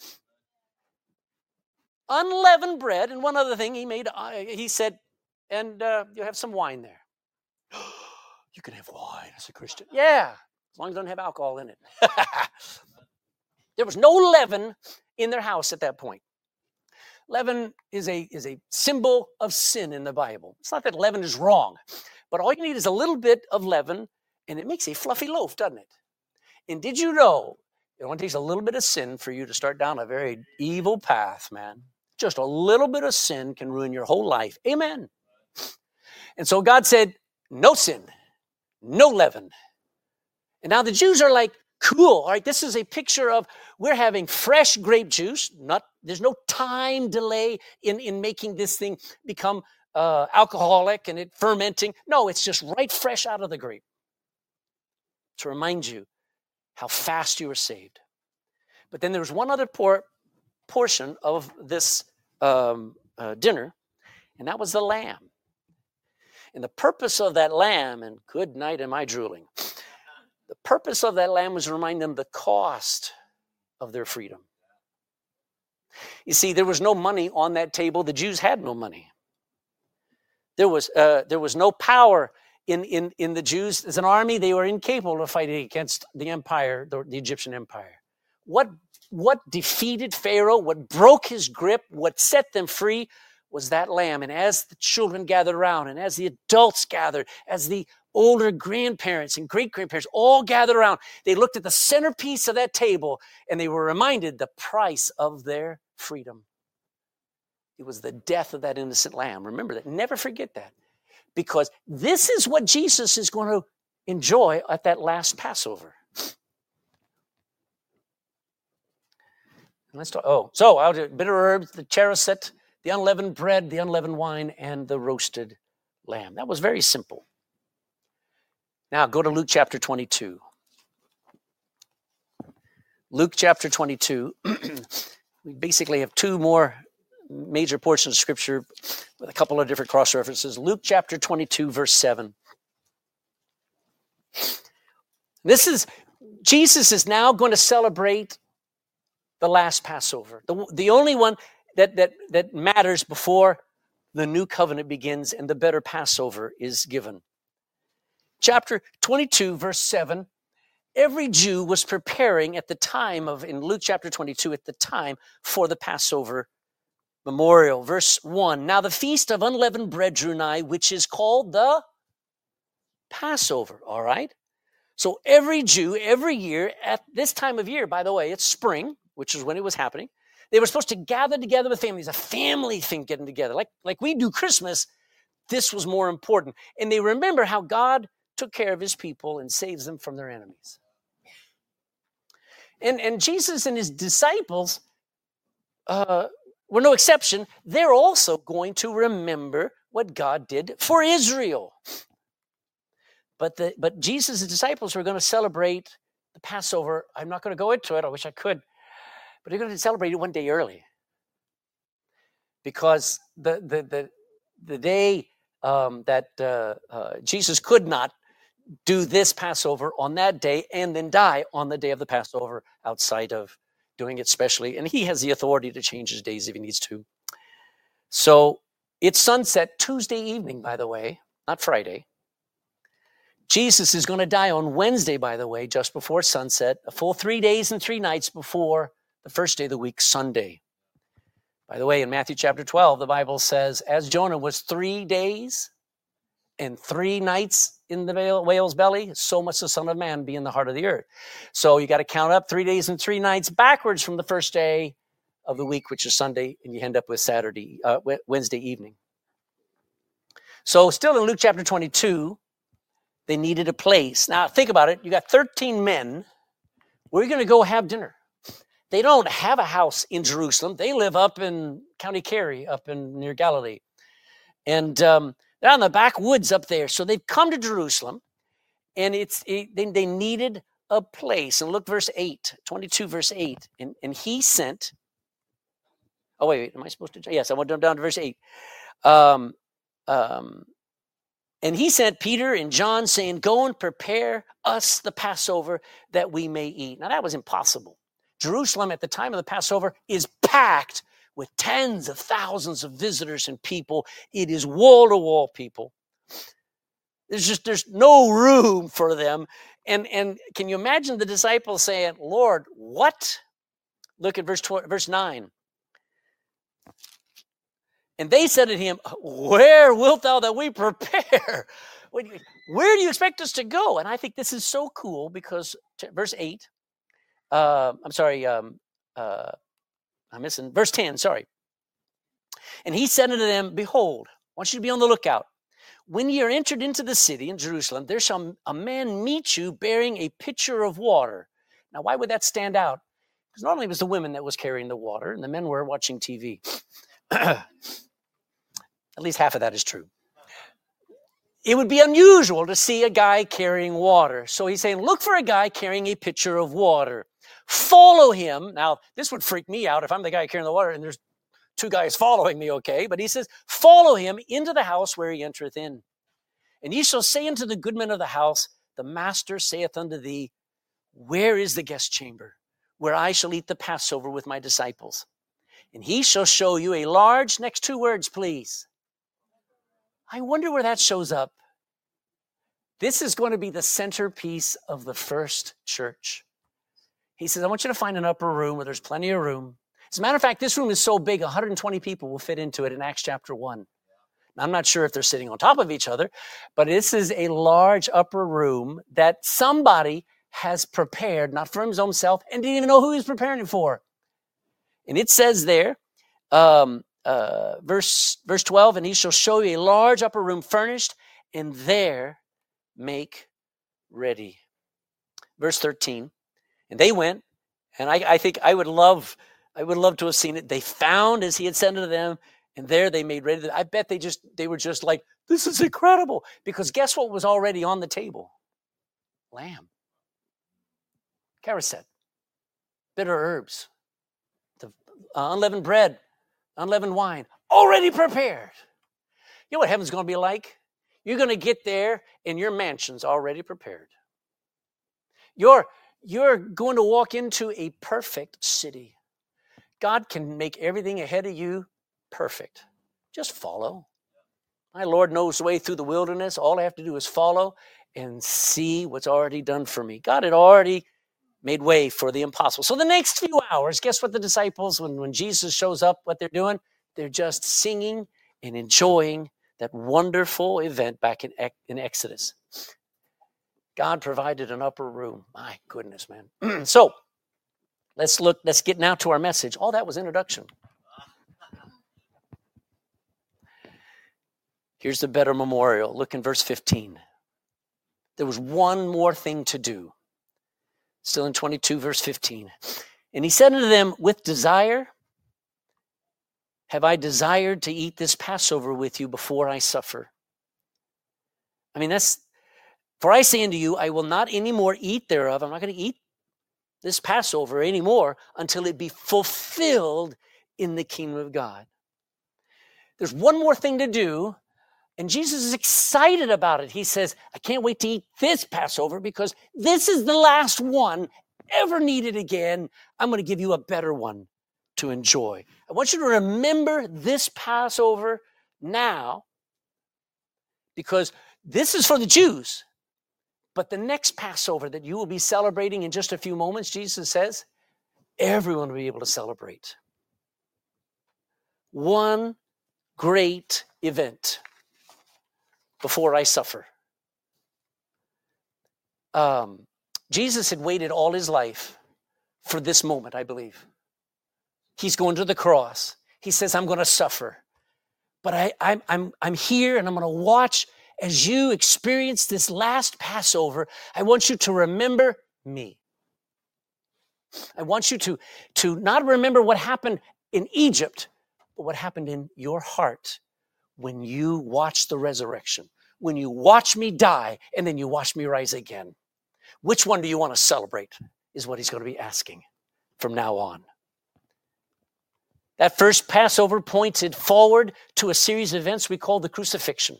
Unleavened bread. And one other thing he made, uh, he said, and uh, you have some wine there. You can have wine as a Christian. Yeah. As long as it doesn't have alcohol in it. There was no leaven in their house at that point. Leaven is a, is a symbol of sin in the Bible. It's not that leaven is wrong, but all you need is a little bit of leaven, and it makes a fluffy loaf, doesn't it? And did you know it only takes a little bit of sin for you to start down a very evil path, man? Just a little bit of sin can ruin your whole life. Amen. And so God said, no sin, no leaven. And now the Jews are like, cool, all right, this is a picture of we're having fresh grape juice. Not, there's no time delay in, in making this thing become uh, alcoholic and it fermenting. No, it's just right fresh out of the grape to remind you how fast you were saved. But then there was one other por- portion of this um, uh, dinner, and that was the lamb. And the purpose of that lamb, and good night am I drooling, the purpose of that lamb was to remind them the cost of their freedom. You see, there was no money on that table. The Jews had no money. There was uh, there was no power in, in, in the Jews. As an army, they were incapable of fighting against the empire, the, the Egyptian empire. What, what defeated Pharaoh, what broke his grip, what set them free was that lamb. And as the children gathered around, and as the adults gathered, as the older grandparents and great-grandparents all gathered around, they looked at the centerpiece of that table, and they were reminded the price of their freedom. It was the death of that innocent lamb. Remember that. Never forget that. Because this is what Jesus is going to enjoy at that last Passover. Let's talk. Oh, so I'll do bitter herbs, the charoset, the unleavened bread, the unleavened wine, and the roasted lamb. That was very simple. Now go to Luke chapter twenty-two. Luke chapter twenty-two. We basically have two more major portions of Scripture with a couple of different cross references. Luke chapter twenty-two, verse seven. This is, Jesus is now going to celebrate the last Passover, the, the only one that, that, that matters before the new covenant begins and the better Passover is given. Chapter twenty-two, verse seven. Every Jew was preparing at the time of, in Luke chapter twenty-two, at the time for the Passover memorial. Verse one, now the feast of unleavened bread drew nigh, which is called the Passover, all right? So every Jew, every year, at this time of year, by the way, it's spring, which is when it was happening, they were supposed to gather together with families, a family thing getting together. Like, like we do Christmas, this was more important. And they remember how God took care of his people and saves them from their enemies. And, and Jesus and his disciples uh, were no exception. They're also going to remember what God did for Israel. But, the, but Jesus' disciples were going to celebrate the Passover. I'm not going to go into it. I wish I could. But they're going to celebrate it one day early. Because the, the, the, the day um, that uh, uh, Jesus could not do this Passover on that day and then die on the day of the Passover outside of doing it specially. And he has the authority to change his days if he needs to. So it's sunset Tuesday evening, by the way, not Friday. Jesus is going to die on Wednesday, by the way, just before sunset, a full three days and three nights before the first day of the week, Sunday. By the way, in Matthew chapter twelve, the Bible says, as Jonah was three days and three nights in the whale's belly, so must the Son of Man be in the heart of the earth. So you got to count up three days and three nights backwards from the first day of the week, which is Sunday, and you end up with Saturday, uh, Wednesday evening. So still in Luke chapter twenty-two, they needed a place. Now think about it. You got thirteen men. Where are you going to go have dinner? They don't have a house in Jerusalem. They live up in County Kerry, up in near Galilee. And um, they're on the backwoods up there. So they've come to Jerusalem, and it's it, they, they needed a place. And look, verse eight, twenty-two, verse eight. And, and he sent, oh, wait, wait, am I supposed to? Yes, I went down to verse eight. Um, um, and he sent Peter and John, saying, go and prepare us the Passover that we may eat. Now, that was impossible. Jerusalem at the time of the Passover is packed with tens of thousands of visitors and people. It is wall-to-wall people. There's just, there's no room for them. And, and can you imagine the disciples saying, Lord, what? Look at verse, verse nine. And they said to him, where wilt thou that we prepare? Where do you expect us to go? And I think this is so cool because verse eight, uh, I'm sorry, um, uh, I'm missing verse ten, sorry. And he said unto them, behold, I want you to be on the lookout. When ye are entered into the city in Jerusalem, there shall a man meet you bearing a pitcher of water. Now, why would that stand out? Because normally it was the women that was carrying the water and the men were watching T V. At least half of that is true. It would be unusual to see a guy carrying water. So he's saying, look for a guy carrying a pitcher of water. Follow him. Now, this would freak me out if I'm the guy carrying the water and there's two guys following me, okay? But he says, follow him into the house where he entereth in. And ye shall say unto the goodman of the house, the master saith unto thee, where is the guest chamber, where I shall eat the Passover with my disciples? And he shall show you a large, next two words, please. I wonder where that shows up. This is going to be the centerpiece of the first church. He says, I want you to find an upper room where there's plenty of room. As a matter of fact, this room is so big, one hundred twenty people will fit into it in Acts chapter one. Now, I'm not sure if they're sitting on top of each other, but this is a large upper room that somebody has prepared, not for his own self, and didn't even know who he was preparing it for. And it says there, um, uh, verse, verse twelve, and he shall show you a large upper room furnished, and there make ready. Verse thirteen, and they went, and I, I think I would love, I would love to have seen it. They found as he had said unto them, and there they made ready. I bet they just, they were just like, this is incredible. Because guess what was already on the table? Lamb. Karaset. bitter herbs, the uh, unleavened bread, unleavened wine, already prepared. You know what heaven's going to be like? You're going to get there and your mansion's already prepared. You're, you're going to walk into a perfect city. God can make everything ahead of you perfect. Just follow. My Lord knows the way through the wilderness. All I have to do is follow and see what's already done for me. God had already made way for the impossible. So the next few hours, guess what the disciples, when, when Jesus shows up, what they're doing? They're just singing and enjoying that wonderful event back in, in Exodus. God provided an upper room. My goodness, man. So let's look, let's get now to our message. All that was introduction. Here's the better memorial. Look in verse fifteen. There was one more thing to do. Still in twenty-two, verse fifteen. And he said unto them, with desire have I desired to eat this Passover with you before I suffer. I mean, that's, for I say unto you, I will not any more eat thereof. I'm not going to eat this Passover anymore until it be fulfilled in the kingdom of God. There's one more thing to do, and Jesus is excited about it. He says, I can't wait to eat this Passover because this is the last one ever needed again. I'm going to give you a better one to enjoy. I want you to remember this Passover now because this is for the Jews. But the next Passover that you will be celebrating in just a few moments, Jesus says, everyone will be able to celebrate. One great event before I suffer. Um, Jesus had waited all his life for this moment, I believe. He's going to the cross. He says, I'm going to suffer. But I, I'm, I'm, I'm here and I'm going to watch as you experience this last Passover. I want you to remember me. I want you to, to not remember what happened in Egypt, but what happened in your heart when you watch the resurrection, when you watch me die, and then you watch me rise again. Which one do you want to celebrate is what he's going to be asking from now on. That first Passover pointed forward to a series of events we call the crucifixion.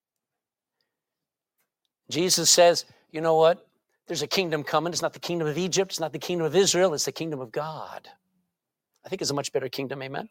Jesus says, you know what? There's a kingdom coming. It's not the kingdom of Egypt. It's not the kingdom of Israel. It's the kingdom of God. I think it's a much better kingdom, amen?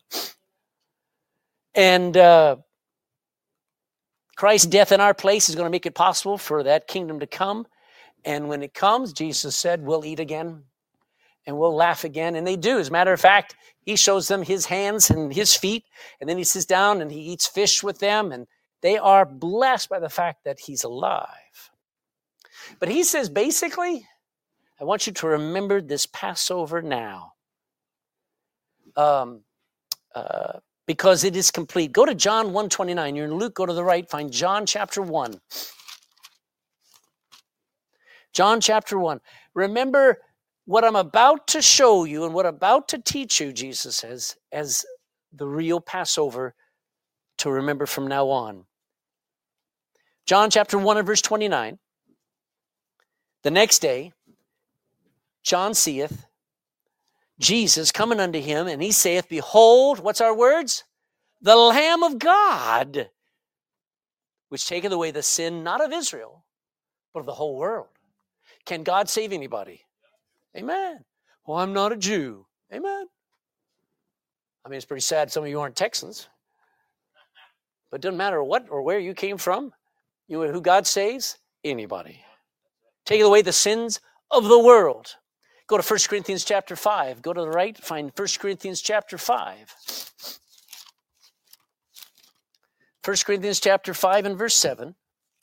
And uh, Christ's death in our place is going to make it possible for that kingdom to come. And when it comes, Jesus said, we'll eat again and we'll laugh again. And they do. As a matter of fact, he shows them his hands and his feet. And then he sits down and he eats fish with them. And they are blessed by the fact that he's alive. But he says, basically, I want you to remember this Passover now. Um, uh, because it is complete. Go to John one twenty-nine. You're in Luke, go to the right, find John chapter one. John chapter one. Remember what I'm about to show you and what I'm about to teach you, Jesus says, as the real Passover to remember from now on. John chapter one and verse twenty-nine. The next day, John seeth Jesus coming unto him, and he saith, behold, what's our words? The Lamb of God, which taketh away the sin, not of Israel, but of the whole world. Can God save anybody? Amen. Well, I'm not a Jew. Amen. I mean, it's pretty sad some of you aren't Texans. But it doesn't matter what or where you came from. You know who God saves? Anybody. Taking away the sins of the world. Go to First Corinthians chapter five. Go to the right, find First Corinthians chapter five. First Corinthians chapter five and verse seven.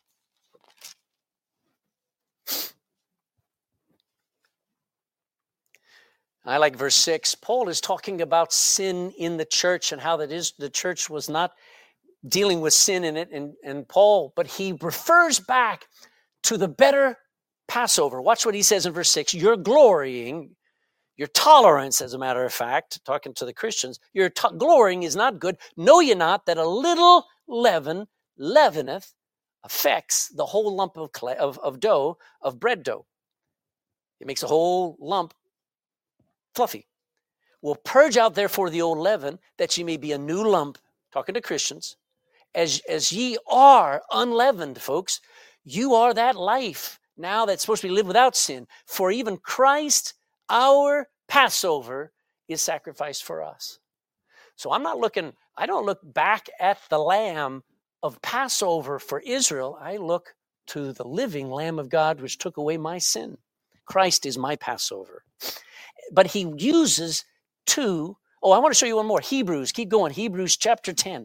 I like verse six. Paul is talking about sin in the church and how that is the church was not dealing with sin in it. And, and Paul, but he refers back to the better Passover. Watch what he says in verse six. Your glorying, your tolerance, as a matter of fact, talking to the Christians, your to- glorying is not good. Know ye not that a little leaven leaveneth, affects the whole lump of, clay, of, of dough, of bread dough. It makes a whole lump fluffy. Will purge out therefore the old leaven, that ye may be a new lump, talking to Christians, as, as ye are unleavened, folks. You are that life now that's supposed to be lived without sin. For even Christ, our Passover, is sacrificed for us. So I'm not looking, I don't look back at the lamb of Passover for Israel. I look to the living Lamb of God, which took away my sin. Christ is my Passover. But he uses two, oh, I want to show you one more. Hebrews, keep going. Hebrews chapter ten.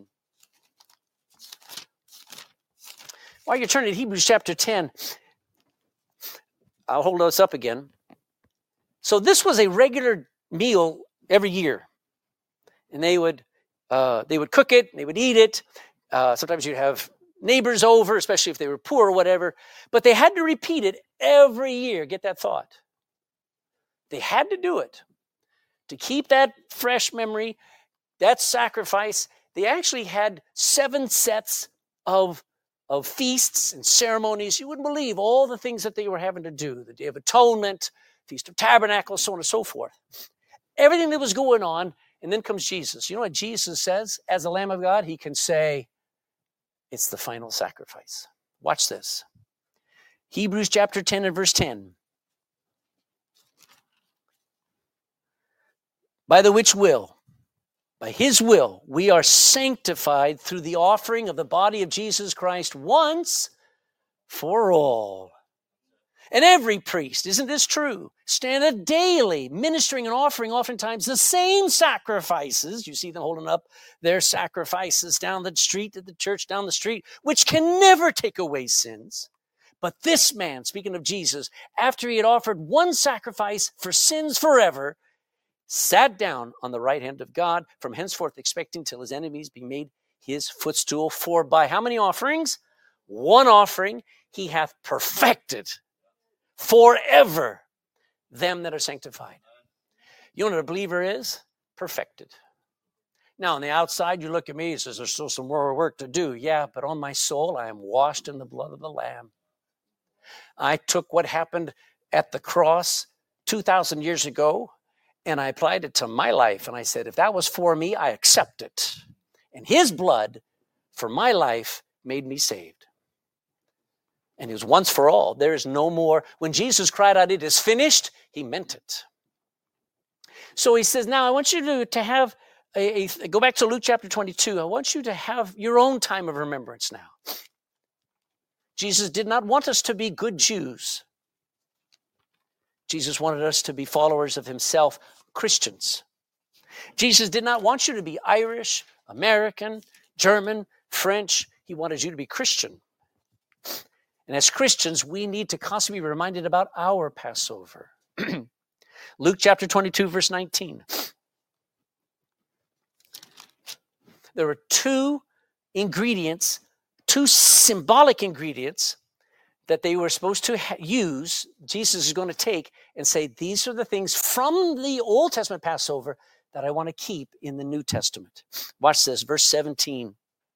While you're turning to Hebrews chapter ten, I'll hold us up again. So this was a regular meal every year. And they would uh, they would cook it, they would eat it. Uh, sometimes you'd have neighbors over, especially if they were poor or whatever. But they had to repeat it every year. Get that thought. They had to do it. To keep that fresh memory, that sacrifice, they actually had seven sets of of feasts and ceremonies. You wouldn't believe all the things that they were having to do. The Day of Atonement, Feast of Tabernacles, so on and so forth. Everything that was going on, and then comes Jesus. You know what Jesus says as the Lamb of God? He can say, it's the final sacrifice. Watch this. Hebrews chapter ten and verse ten. By the which will, by his will, we are sanctified through the offering of the body of Jesus Christ once for all. And every priest, isn't this true, standeth daily ministering and offering oftentimes the same sacrifices. You see them holding up their sacrifices down the street, at the church down the street, which can never take away sins. But this man, speaking of Jesus, after he had offered one sacrifice for sins forever, sat down on the right hand of God, from henceforth expecting till his enemies be made his footstool. For by how many offerings? One offering he hath perfected forever them that are sanctified. You know what a believer is? Perfected. Now on the outside, you look at me and says, there's still some more work to do. Yeah, but on my soul, I am washed in the blood of the Lamb. I took what happened at the cross two thousand years ago, and I applied it to my life. And I said, if that was for me, I accept it. And his blood for my life made me saved. And it was once for all. There is no more. When Jesus cried out, it is finished, he meant it. So he says, now I want you to, to have a, a, go back to Luke chapter twenty-two. I want you to have your own time of remembrance now. Jesus did not want us to be good Jews. Jesus wanted us to be followers of himself, Christians. Jesus did not want you to be Irish, American, German, French. He wanted you to be Christian. And as Christians, we need to constantly be reminded about our Passover. Luke chapter twenty-two, verse nineteen. There were two ingredients, two symbolic ingredients that they were supposed to ha- use, Jesus is going to take and say, these are the things from the Old Testament Passover that I want to keep in the New Testament. Watch this, verse seventeen.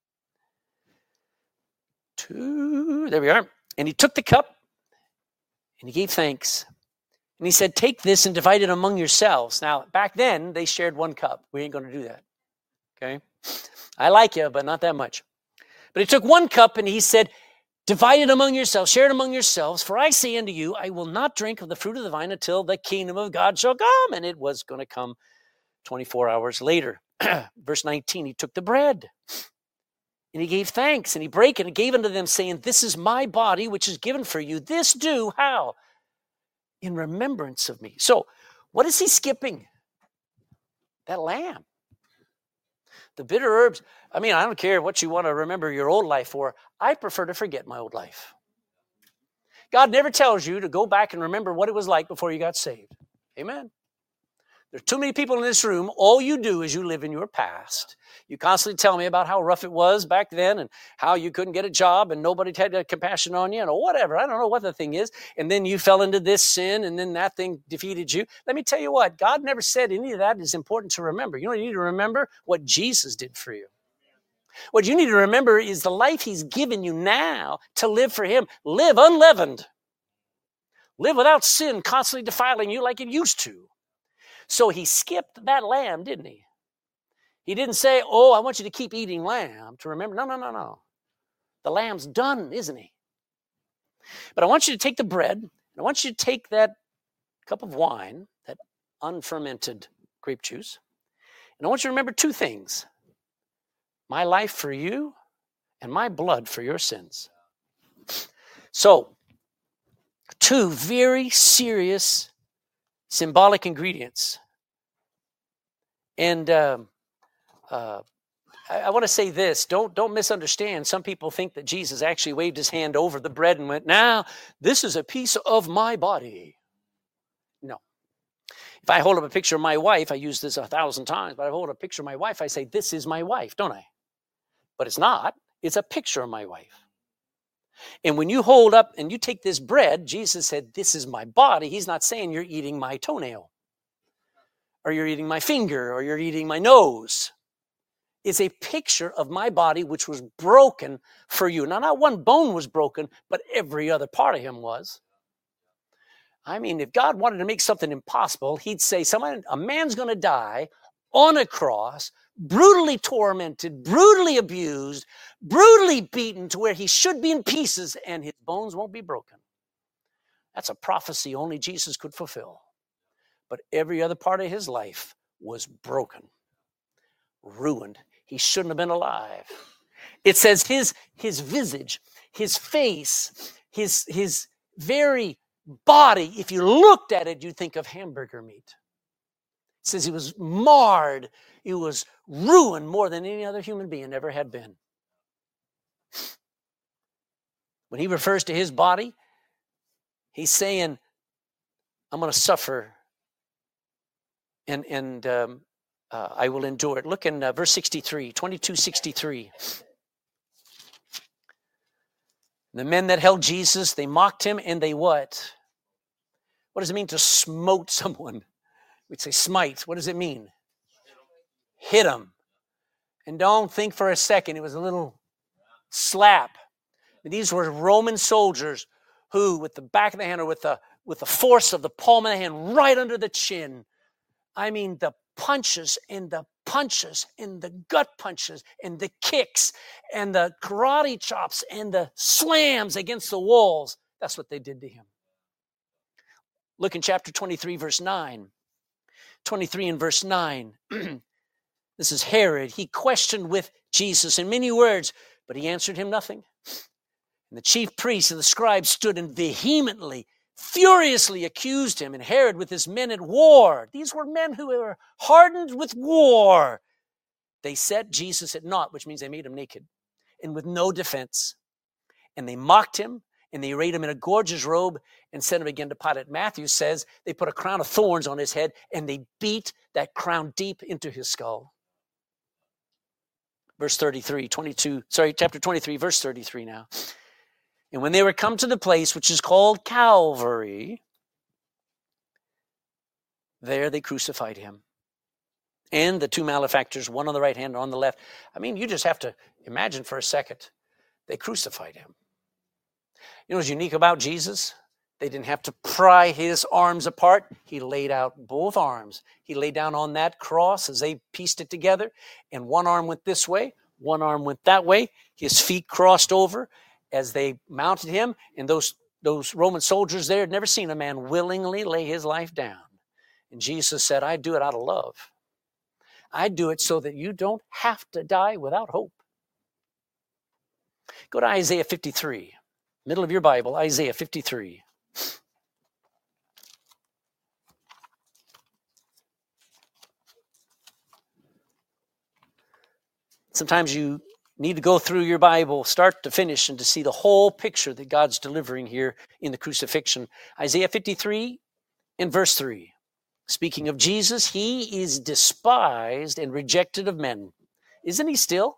Two, there we are. And he took the cup and he gave thanks. And he said, take this and divide it among yourselves. Now, back then, they shared one cup. We ain't going to do that. Okay? I like you, but not that much. But he took one cup and he said, divide it among yourselves, share it among yourselves. For I say unto you, I will not drink of the fruit of the vine until the kingdom of God shall come. And it was going to come twenty-four hours later. Verse nineteen, he took the bread and he gave thanks and he brake it and gave unto them, saying, this is my body, which is given for you. This do, how? In remembrance of me. So what is he skipping? That lamb. The bitter herbs. I mean, I don't care what you want to remember your old life for. I prefer to forget my old life. God never tells you to go back and remember what it was like before you got saved. Amen. There's too many people in this room. All you do is you live in your past. You constantly tell me about how rough it was back then and how you couldn't get a job and nobody had compassion on you and whatever. I don't know what the thing is. And then you fell into this sin and then that thing defeated you. Let me tell you what, God never said any of that is important to remember. You know what you need to remember? What Jesus did for you. What you need to remember is the life he's given you now to live for him. Live unleavened. Live without sin constantly defiling you like it used to. So he skipped that lamb, didn't he? He didn't say, oh, I want you to keep eating lamb to remember. No, no, no, no. The lamb's done, isn't he? But I want you to take the bread, and I want you to take that cup of wine, that unfermented grape juice, and I want you to remember two things: my life for you and my blood for your sins. So, two very serious symbolic ingredients. And um, uh, I, I want to say this. Don't, don't misunderstand. Some people think that Jesus actually waved his hand over the bread and went, now, this is a piece of my body. No. If I hold up a picture of my wife, I use this a thousand times, but I hold up a picture of my wife, I say, this is my wife, don't I? But it's not. It's a picture of my wife. And when you hold up and you take this bread, Jesus said, this is my body. He's not saying you're eating my toenail, or you're eating my finger, or you're eating my nose. It's a picture of my body, which was broken for you. Now, not one bone was broken, but every other part of him was. I mean, if God wanted to make something impossible, he'd say, someone, a man's going to die on a cross, brutally tormented, brutally abused, brutally beaten to where he should be in pieces, and his bones won't be broken. That's a prophecy only Jesus could fulfill. But every other part of his life was broken, ruined. He shouldn't have been alive. It says his, his visage, his face, his, his very body, if you looked at it, you'd think of hamburger meat. It says he was marred. He was ruined more than any other human being ever had been. When he refers to his body, he's saying, I'm going to suffer and, and um, uh, I will endure it. Look in uh, verse sixty-three, twenty-two sixty-three. The men that held Jesus, they mocked him and they what? What does it mean to smote someone? We'd say smite. What does it mean? Hit him. And don't think for a second it was a little slap. These were Roman soldiers who, with the back of the hand or with the, with the force of the palm of the hand right under the chin, I mean, the punches and the punches and the gut punches and the kicks and the karate chops and the slams against the walls. That's what they did to him. Look in chapter twenty-three, verse nine. twenty-three and verse nine. This is Herod. He questioned with Jesus in many words, but he answered him nothing. And the chief priests and the scribes stood and vehemently, furiously accused him, and Herod with his men at war. These were men who were hardened with war. They set Jesus at naught, which means they made him naked, and with no defense. And they mocked him, and they arrayed him in a gorgeous robe and sent him again to Pilate. Matthew says they put a crown of thorns on his head, and they beat that crown deep into his skull. Verse thirty-three, twenty-two, sorry, chapter twenty-three, verse thirty-three now. And when they were come to the place which is called Calvary, there they crucified him. And the two malefactors, one on the right hand and on the left. I mean, you just have to imagine for a second. They crucified him. You know what's unique about Jesus? They didn't have to pry his arms apart. He laid out both arms. He laid down on that cross as they pieced it together. And one arm went this way, one arm went that way. His feet crossed over as they mounted him. And those, those Roman soldiers there had never seen a man willingly lay his life down. And Jesus said, I do it out of love. I do it so that you don't have to die without hope. Go to Isaiah fifty-three. Middle of your Bible, Isaiah fifty-three. Sometimes you need to go through your Bible, start to finish, and to see the whole picture that God's delivering here in the crucifixion. Isaiah fifty-three and verse three. Speaking of Jesus, he is despised and rejected of men. Isn't he still?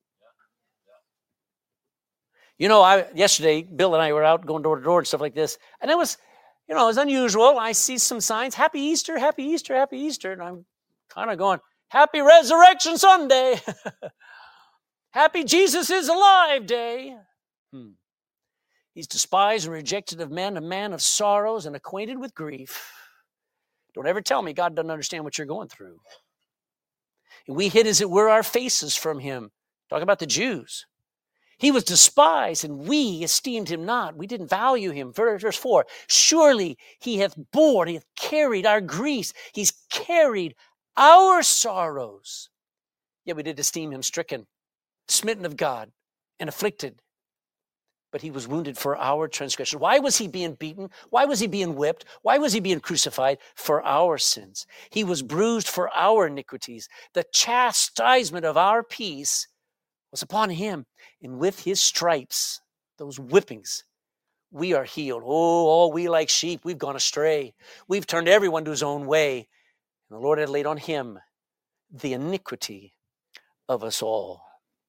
You know, I yesterday, Bill and I were out going door to door and stuff like this, and it was, you know, it was unusual. I see some signs, Happy Easter, Happy Easter, Happy Easter, and I'm kind of going, Happy Resurrection Sunday. Happy Jesus is alive day. Hmm. He's despised and rejected of men, a man of sorrows and acquainted with grief. Don't ever tell me God doesn't understand what you're going through. And we hid, as it were, our faces from him. Talk about the Jews. He was despised, and we esteemed him not. We didn't value him. Verse four, surely he hath borne, he hath carried our griefs. He's carried our sorrows. Yet we did esteem him stricken, smitten of God, and afflicted. But he was wounded for our transgression. Why was he being beaten? Why was he being whipped? Why was he being crucified? For our sins. He was bruised for our iniquities. The chastisement of our peace was upon him, and with his stripes, those whippings, we are healed. Oh, all we like sheep, we've gone astray. We've turned everyone to his own way. And the Lord had laid on him the iniquity of us all.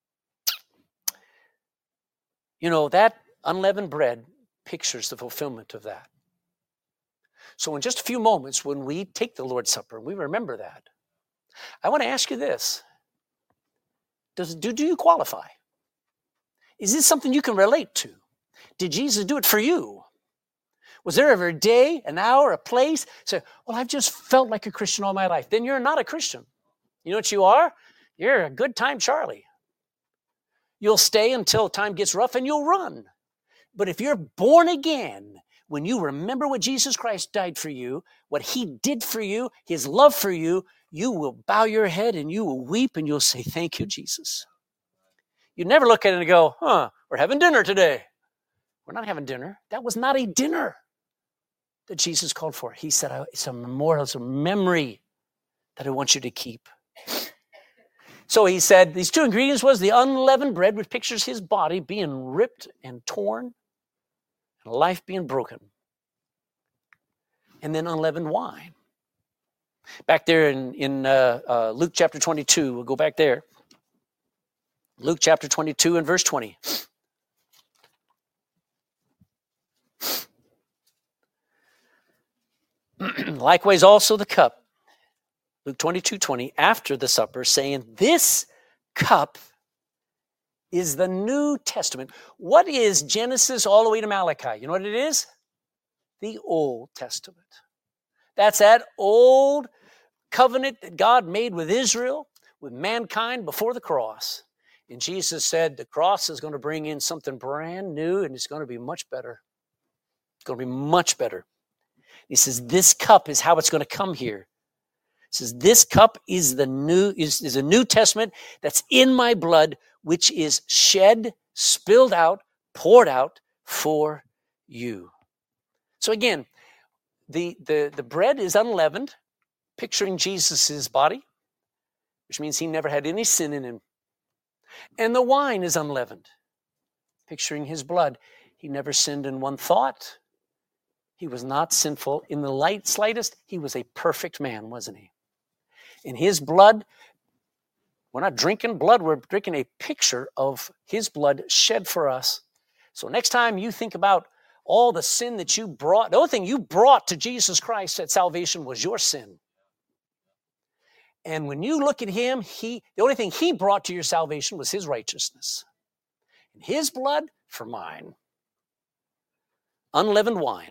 You know, that unleavened bread pictures the fulfillment of that. So in just a few moments, when we take the Lord's Supper, we remember that. I want to ask you this. Does, do, do you qualify? Is this something you can relate to? Did Jesus do it for you? Was there ever a day, an hour, a place? Say, well, I've just felt like a Christian all my life. Then you're not a Christian. You know what you are? You're a good time Charlie. You'll stay until time gets rough and you'll run. But if you're born again, when you remember what Jesus Christ died for you, what he did for you, his love for you, you will bow your head and you will weep and you'll say, thank you, Jesus. You never look at it and go, huh, we're having dinner today. We're not having dinner. That was not a dinner that Jesus called for. He said, it's a memorial, it's a memory that I want you to keep. So he said, these two ingredients was the unleavened bread, which pictures his body being ripped and torn, and life being broken. And then unleavened wine. Back there in, in uh, uh, Luke chapter twenty-two, we'll go back there. Luke chapter twenty-two and verse twenty. Likewise also the cup. Luke twenty-two twenty, after the supper, saying, this cup is the New Testament. What is Genesis all the way to Malachi? You know what it is? The Old Testament. That's that old covenant that God made with Israel, with mankind before the cross. And Jesus said the cross is going to bring in something brand new, and it's going to be much better. It's going to be much better. He says this cup is how it's going to come here. It says, this cup is the new is, is a New Testament that's in my blood, which is shed, spilled out, poured out for you. So again, the, the, the bread is unleavened, picturing Jesus' body, which means he never had any sin in him. And the wine is unleavened, picturing his blood. He never sinned in one thought. He was not sinful in the light slightest. He was a perfect man, wasn't he? In his blood, we're not drinking blood, we're drinking a picture of his blood shed for us. So next time you think about all the sin that you brought, the only thing you brought to Jesus Christ at salvation was your sin. And when you look at him, he the only thing he brought to your salvation was his righteousness. And his blood for mine. Unleavened wine.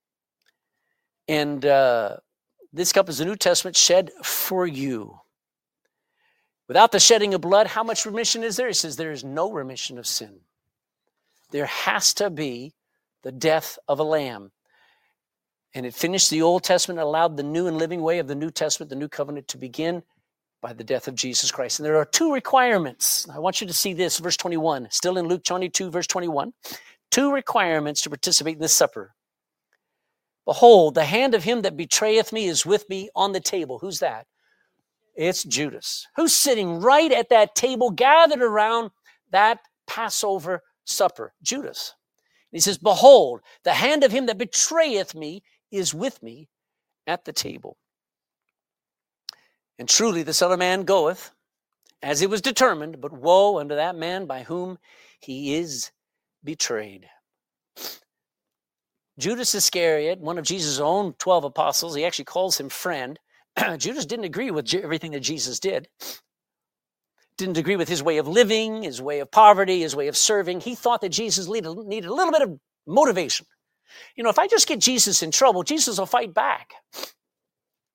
And uh, this cup is the New Testament shed for you. Without the shedding of blood, how much remission is there? He says there is no remission of sin. There has to be the death of a lamb. And it finished the Old Testament, allowed the new and living way of the New Testament, the new covenant, to begin by the death of Jesus Christ. And there are two requirements. I want you to see this, verse twenty-one, still in Luke twenty-two, verse twenty-one. Two requirements to participate in this supper. Behold, the hand of him that betrayeth me is with me on the table. Who's that? It's Judas. Who's sitting right at that table, gathered around that Passover supper? Judas. He says, behold, the hand of him that betrayeth me is with me at the table. And truly the Son of Man goeth, as it was determined, but woe unto that man by whom he is betrayed. Judas Iscariot, one of Jesus' own twelve apostles, he actually calls him friend. Judas didn't agree with everything that Jesus did. Didn't agree with his way of living, his way of poverty, his way of serving. He thought that Jesus needed a little bit of motivation. You know, if I just get Jesus in trouble, Jesus will fight back.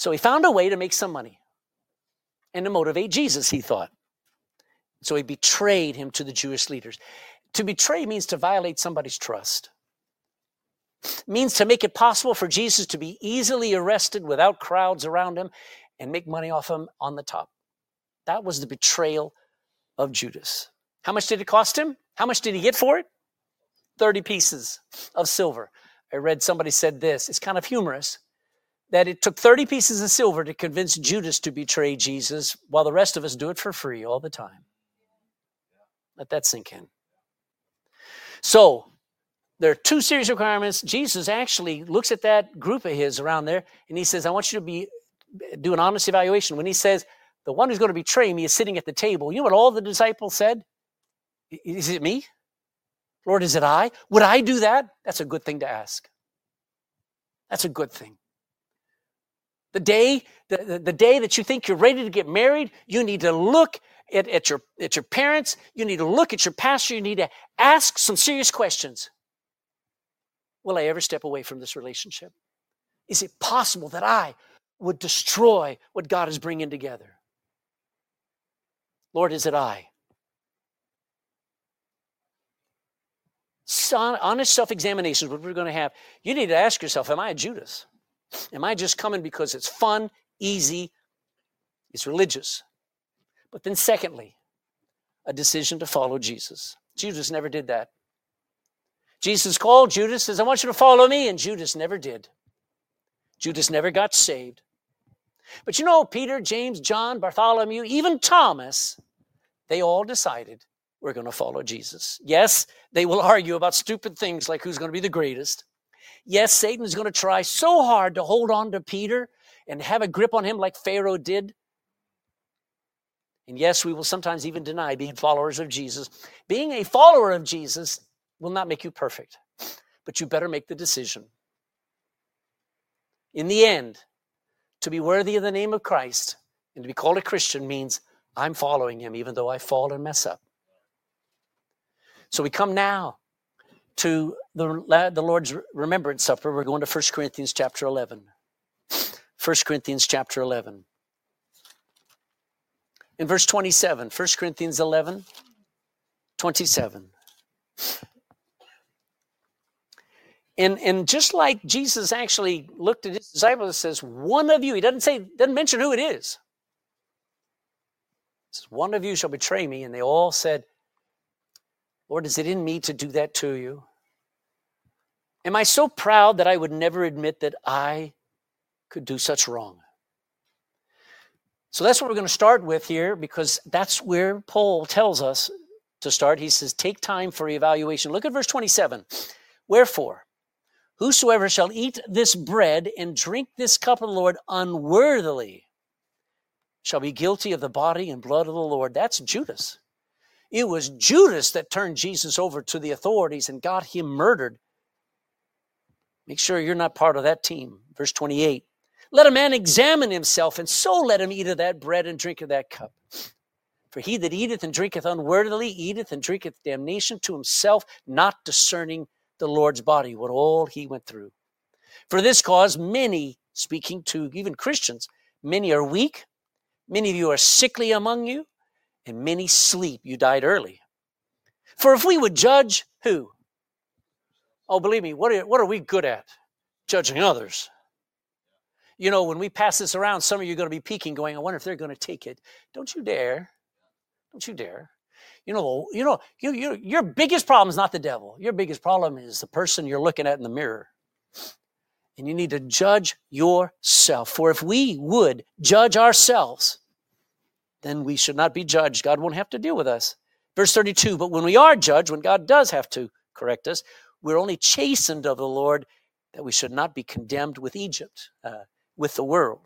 So he found a way to make some money and to motivate Jesus, he thought. So he betrayed him to the Jewish leaders. To betray means to violate somebody's trust. It means to make it possible for Jesus to be easily arrested without crowds around him and make money off him on the top. That was the betrayal of Judas. How much did it cost him? How much did he get for it? thirty pieces of silver. I read somebody said this. It's kind of humorous that it took thirty pieces of silver to convince Judas to betray Jesus while the rest of us do it for free all the time. Let that sink in. So there are two serious requirements. Jesus actually looks at that group of his around there and he says, I want you to be do an honest evaluation. When he says, the one who's going to betray me is sitting at the table, you know what all the disciples said? Is it me? Lord, is it I? Would I do that? That's a good thing to ask. That's a good thing. The day, the, the, the day that you think you're ready to get married, you need to look at, at, your, at your parents. You need to look at your pastor. You need to ask some serious questions. Will I ever step away from this relationship? Is it possible that I would destroy what God is bringing together? Lord, is it I? Son, honest self-examination is what we're going to have. You need to ask yourself, am I a Judas? Am I just coming because it's fun, easy, it's religious? But then secondly, a decision to follow Jesus. Judas never did that. Jesus called Judas, says, I want you to follow me, and Judas never did. Judas never got saved. But you know, Peter, James, John, Bartholomew, even Thomas, they all decided we're going to follow Jesus. Yes, they will argue about stupid things like who's going to be the greatest. Yes, Satan is going to try so hard to hold on to Peter and have a grip on him like Pharaoh did. And yes, we will sometimes even deny being followers of Jesus. Being a follower of Jesus will not make you perfect, but you better make the decision. In the end, to be worthy of the name of Christ and to be called a Christian means I'm following him even though I fall and mess up. So we come now to the, the Lord's Remembrance Supper. We're going to First Corinthians chapter eleven. First Corinthians chapter eleven. In verse twenty-seven, First Corinthians eleven, twenty-seven. And, and just like Jesus actually looked at his disciples and says, one of you, he doesn't say, doesn't mention who it is. He says, one of you shall betray me. And they all said, Lord, is it in me to do that to you? Am I so proud that I would never admit that I could do such wrong? So that's what we're going to start with here, because that's where Paul tells us to start. He says, take time for evaluation. Look at verse twenty-seven. Wherefore, whosoever shall eat this bread and drink this cup of the Lord unworthily shall be guilty of the body and blood of the Lord. That's Judas. It was Judas that turned Jesus over to the authorities and got him murdered. Make sure you're not part of that team. Verse twenty-eight. Let a man examine himself, and so let him eat of that bread and drink of that cup. For he that eateth and drinketh unworthily eateth and drinketh damnation to himself, not discerning the Lord's body, what all he went through. For this cause, many, speaking to even Christians, many are weak, many of you are sickly among you, and many sleep. You died early. For if we would judge, who? Oh, believe me, what are, what are we good at? Judging others. You know, when we pass this around, some of you are going to be peeking, going, I wonder if they're going to take it. Don't you dare. Don't you dare. You know, you know, you, you, your biggest problem is not the devil. Your biggest problem is the person you're looking at in the mirror. And you need to judge yourself. For if we would judge ourselves, then we should not be judged. God won't have to deal with us. Verse thirty-two, but when we are judged, when God does have to correct us, we're only chastened of the Lord, that we should not be condemned with Egypt, uh, with the world.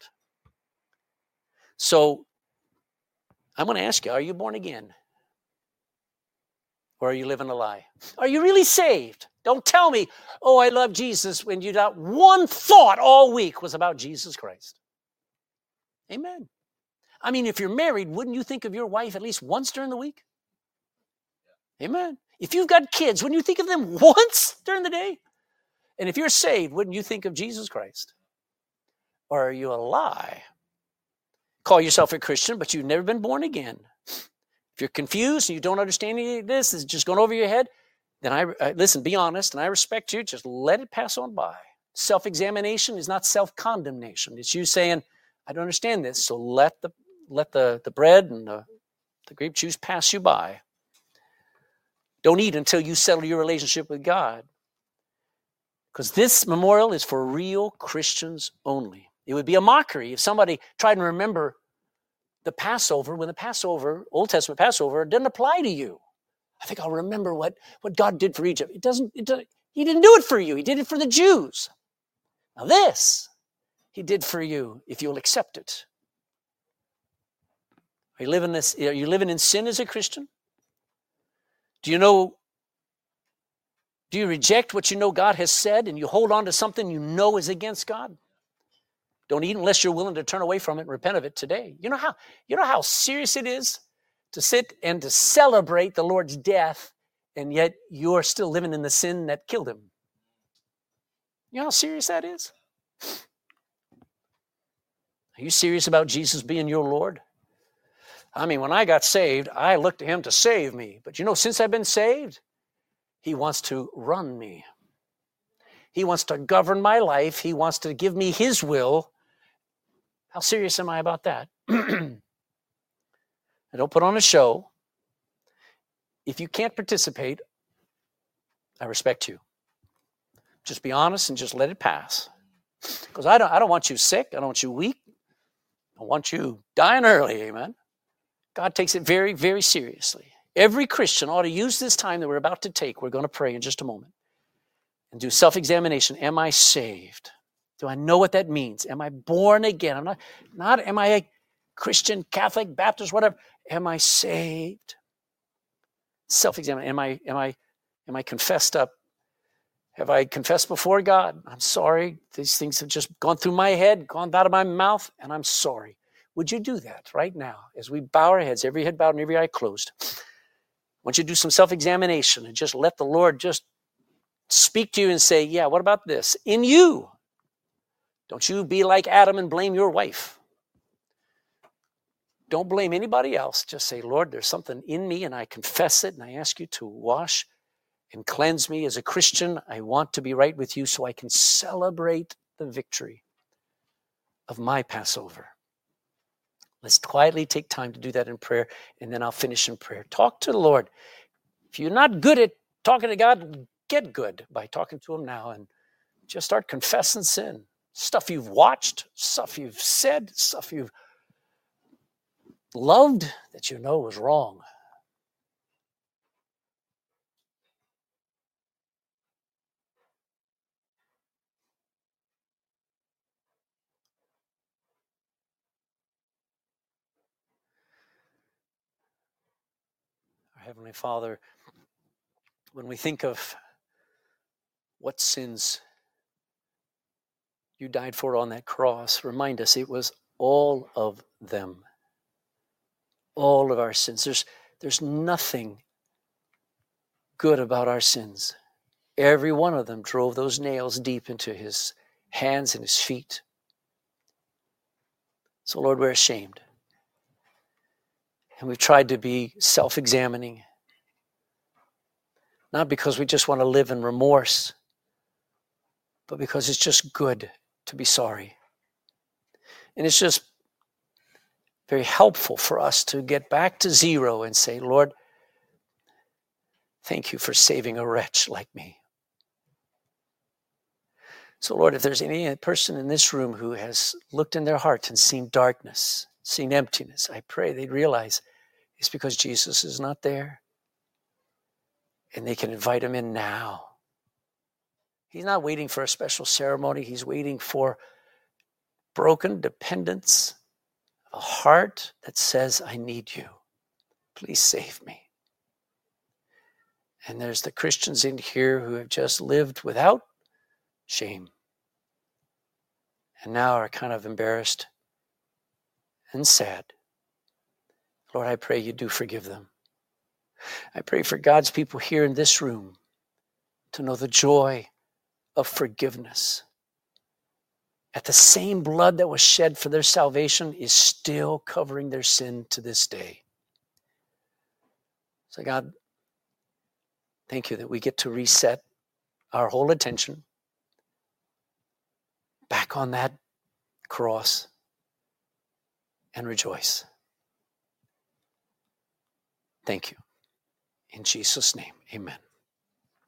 So I'm going to ask you, are you born again? Or are you living a lie? Are you really saved? Don't tell me, oh, I love Jesus, when you got one thought all week was about Jesus Christ. Amen. I mean, if you're married, wouldn't you think of your wife at least once during the week? Amen. If you've got kids, wouldn't you think of them once during the day? And if you're saved, wouldn't you think of Jesus Christ? or are you a lie? Call yourself a Christian, but you've never been born again. If you're confused and you don't understand any of this, it's just going over your head, then I, I listen, be honest, and I respect you. Just let it pass on by. Self-examination is not self-condemnation. It's you saying, I don't understand this, so let the let the, the bread and the, the grape juice pass you by. Don't eat until you settle your relationship with God. Because this memorial is for real Christians only. It would be a mockery if somebody tried to remember the Passover when the Passover, Old Testament Passover, didn't apply to you. I think I'll remember what, what God did for Egypt. It doesn't, it doesn't, he didn't do it for you. He did it for the Jews. Now this, he did for you if you'll accept it. Are you living this, are you living in sin as a Christian? Do you know, do you reject what you know God has said and you hold on to something you know is against God? Don't eat unless you're willing to turn away from it and repent of it today. You know how, you know how serious it is to sit and to celebrate the Lord's death, and yet you're still living in the sin that killed him. You know how serious that is? Are you serious about Jesus being your Lord? I mean, when I got saved, I looked to him to save me. But you know, since I've been saved, he wants to run me. He wants to govern my life. He wants to give me his will. How serious am I about that? I don't put on a show. If you can't participate, I respect you. Just be honest and just let it pass. Because I don't, I don't want you sick. I don't want you weak. I want you dying early, amen? God takes it very, very seriously. Every Christian ought to use this time that we're about to take. We're going to pray in just a moment. And do self-examination. Am I saved? Do I know what that means? Am I born again? I'm not, not am I a Christian, Catholic, Baptist, whatever. Am I saved? Self-examine. Am I, am I, am I confessed up? Have I confessed before God? I'm sorry. These things have just gone through my head, gone out of my mouth, and I'm sorry. Would you do that right now as we bow our heads, every head bowed and every eye closed? I want you to do some self-examination and just let the Lord just speak to you and say, yeah, what about this? In you. Don't you be like Adam and blame your wife. Don't blame anybody else. Just say, Lord, there's something in me and I confess it and I ask you to wash and cleanse me. As a Christian, I want to be right with you so I can celebrate the victory of my Passover. Let's quietly take time to do that in prayer, and then I'll finish in prayer. Talk to the Lord. If you're not good at talking to God, get good by talking to him now and just start confessing sin. Stuff you've watched, stuff you've said, stuff you've loved that you know was wrong. Our Heavenly Father, when we think of what sins you died for on that cross, remind us it was all of them. All of our sins. There's, there's nothing good about our sins. Every one of them drove those nails deep into his hands and his feet. So, Lord, we're ashamed. And we've tried to be self-examining. Not because we just want to live in remorse, but because it's just good to be sorry. And it's just very helpful for us to get back to zero and say, Lord, thank you for saving a wretch like me. So, Lord, if there's any person in this room who has looked in their heart and seen darkness, seen emptiness, I pray they'd realize it's because Jesus is not there. And they can invite him in now. He's not waiting for a special ceremony. He's waiting for broken dependence, a heart that says, I need you. Please save me. And there's the Christians in here who have just lived without shame and now are kind of embarrassed and sad. Lord, I pray you do forgive them. I pray for God's people here in this room to know the joy of forgiveness At the same blood that was shed for their salvation is still covering their sin to this day. So God, thank you that we get to reset our whole attention back on that cross and rejoice. Thank you. In Jesus' name, amen.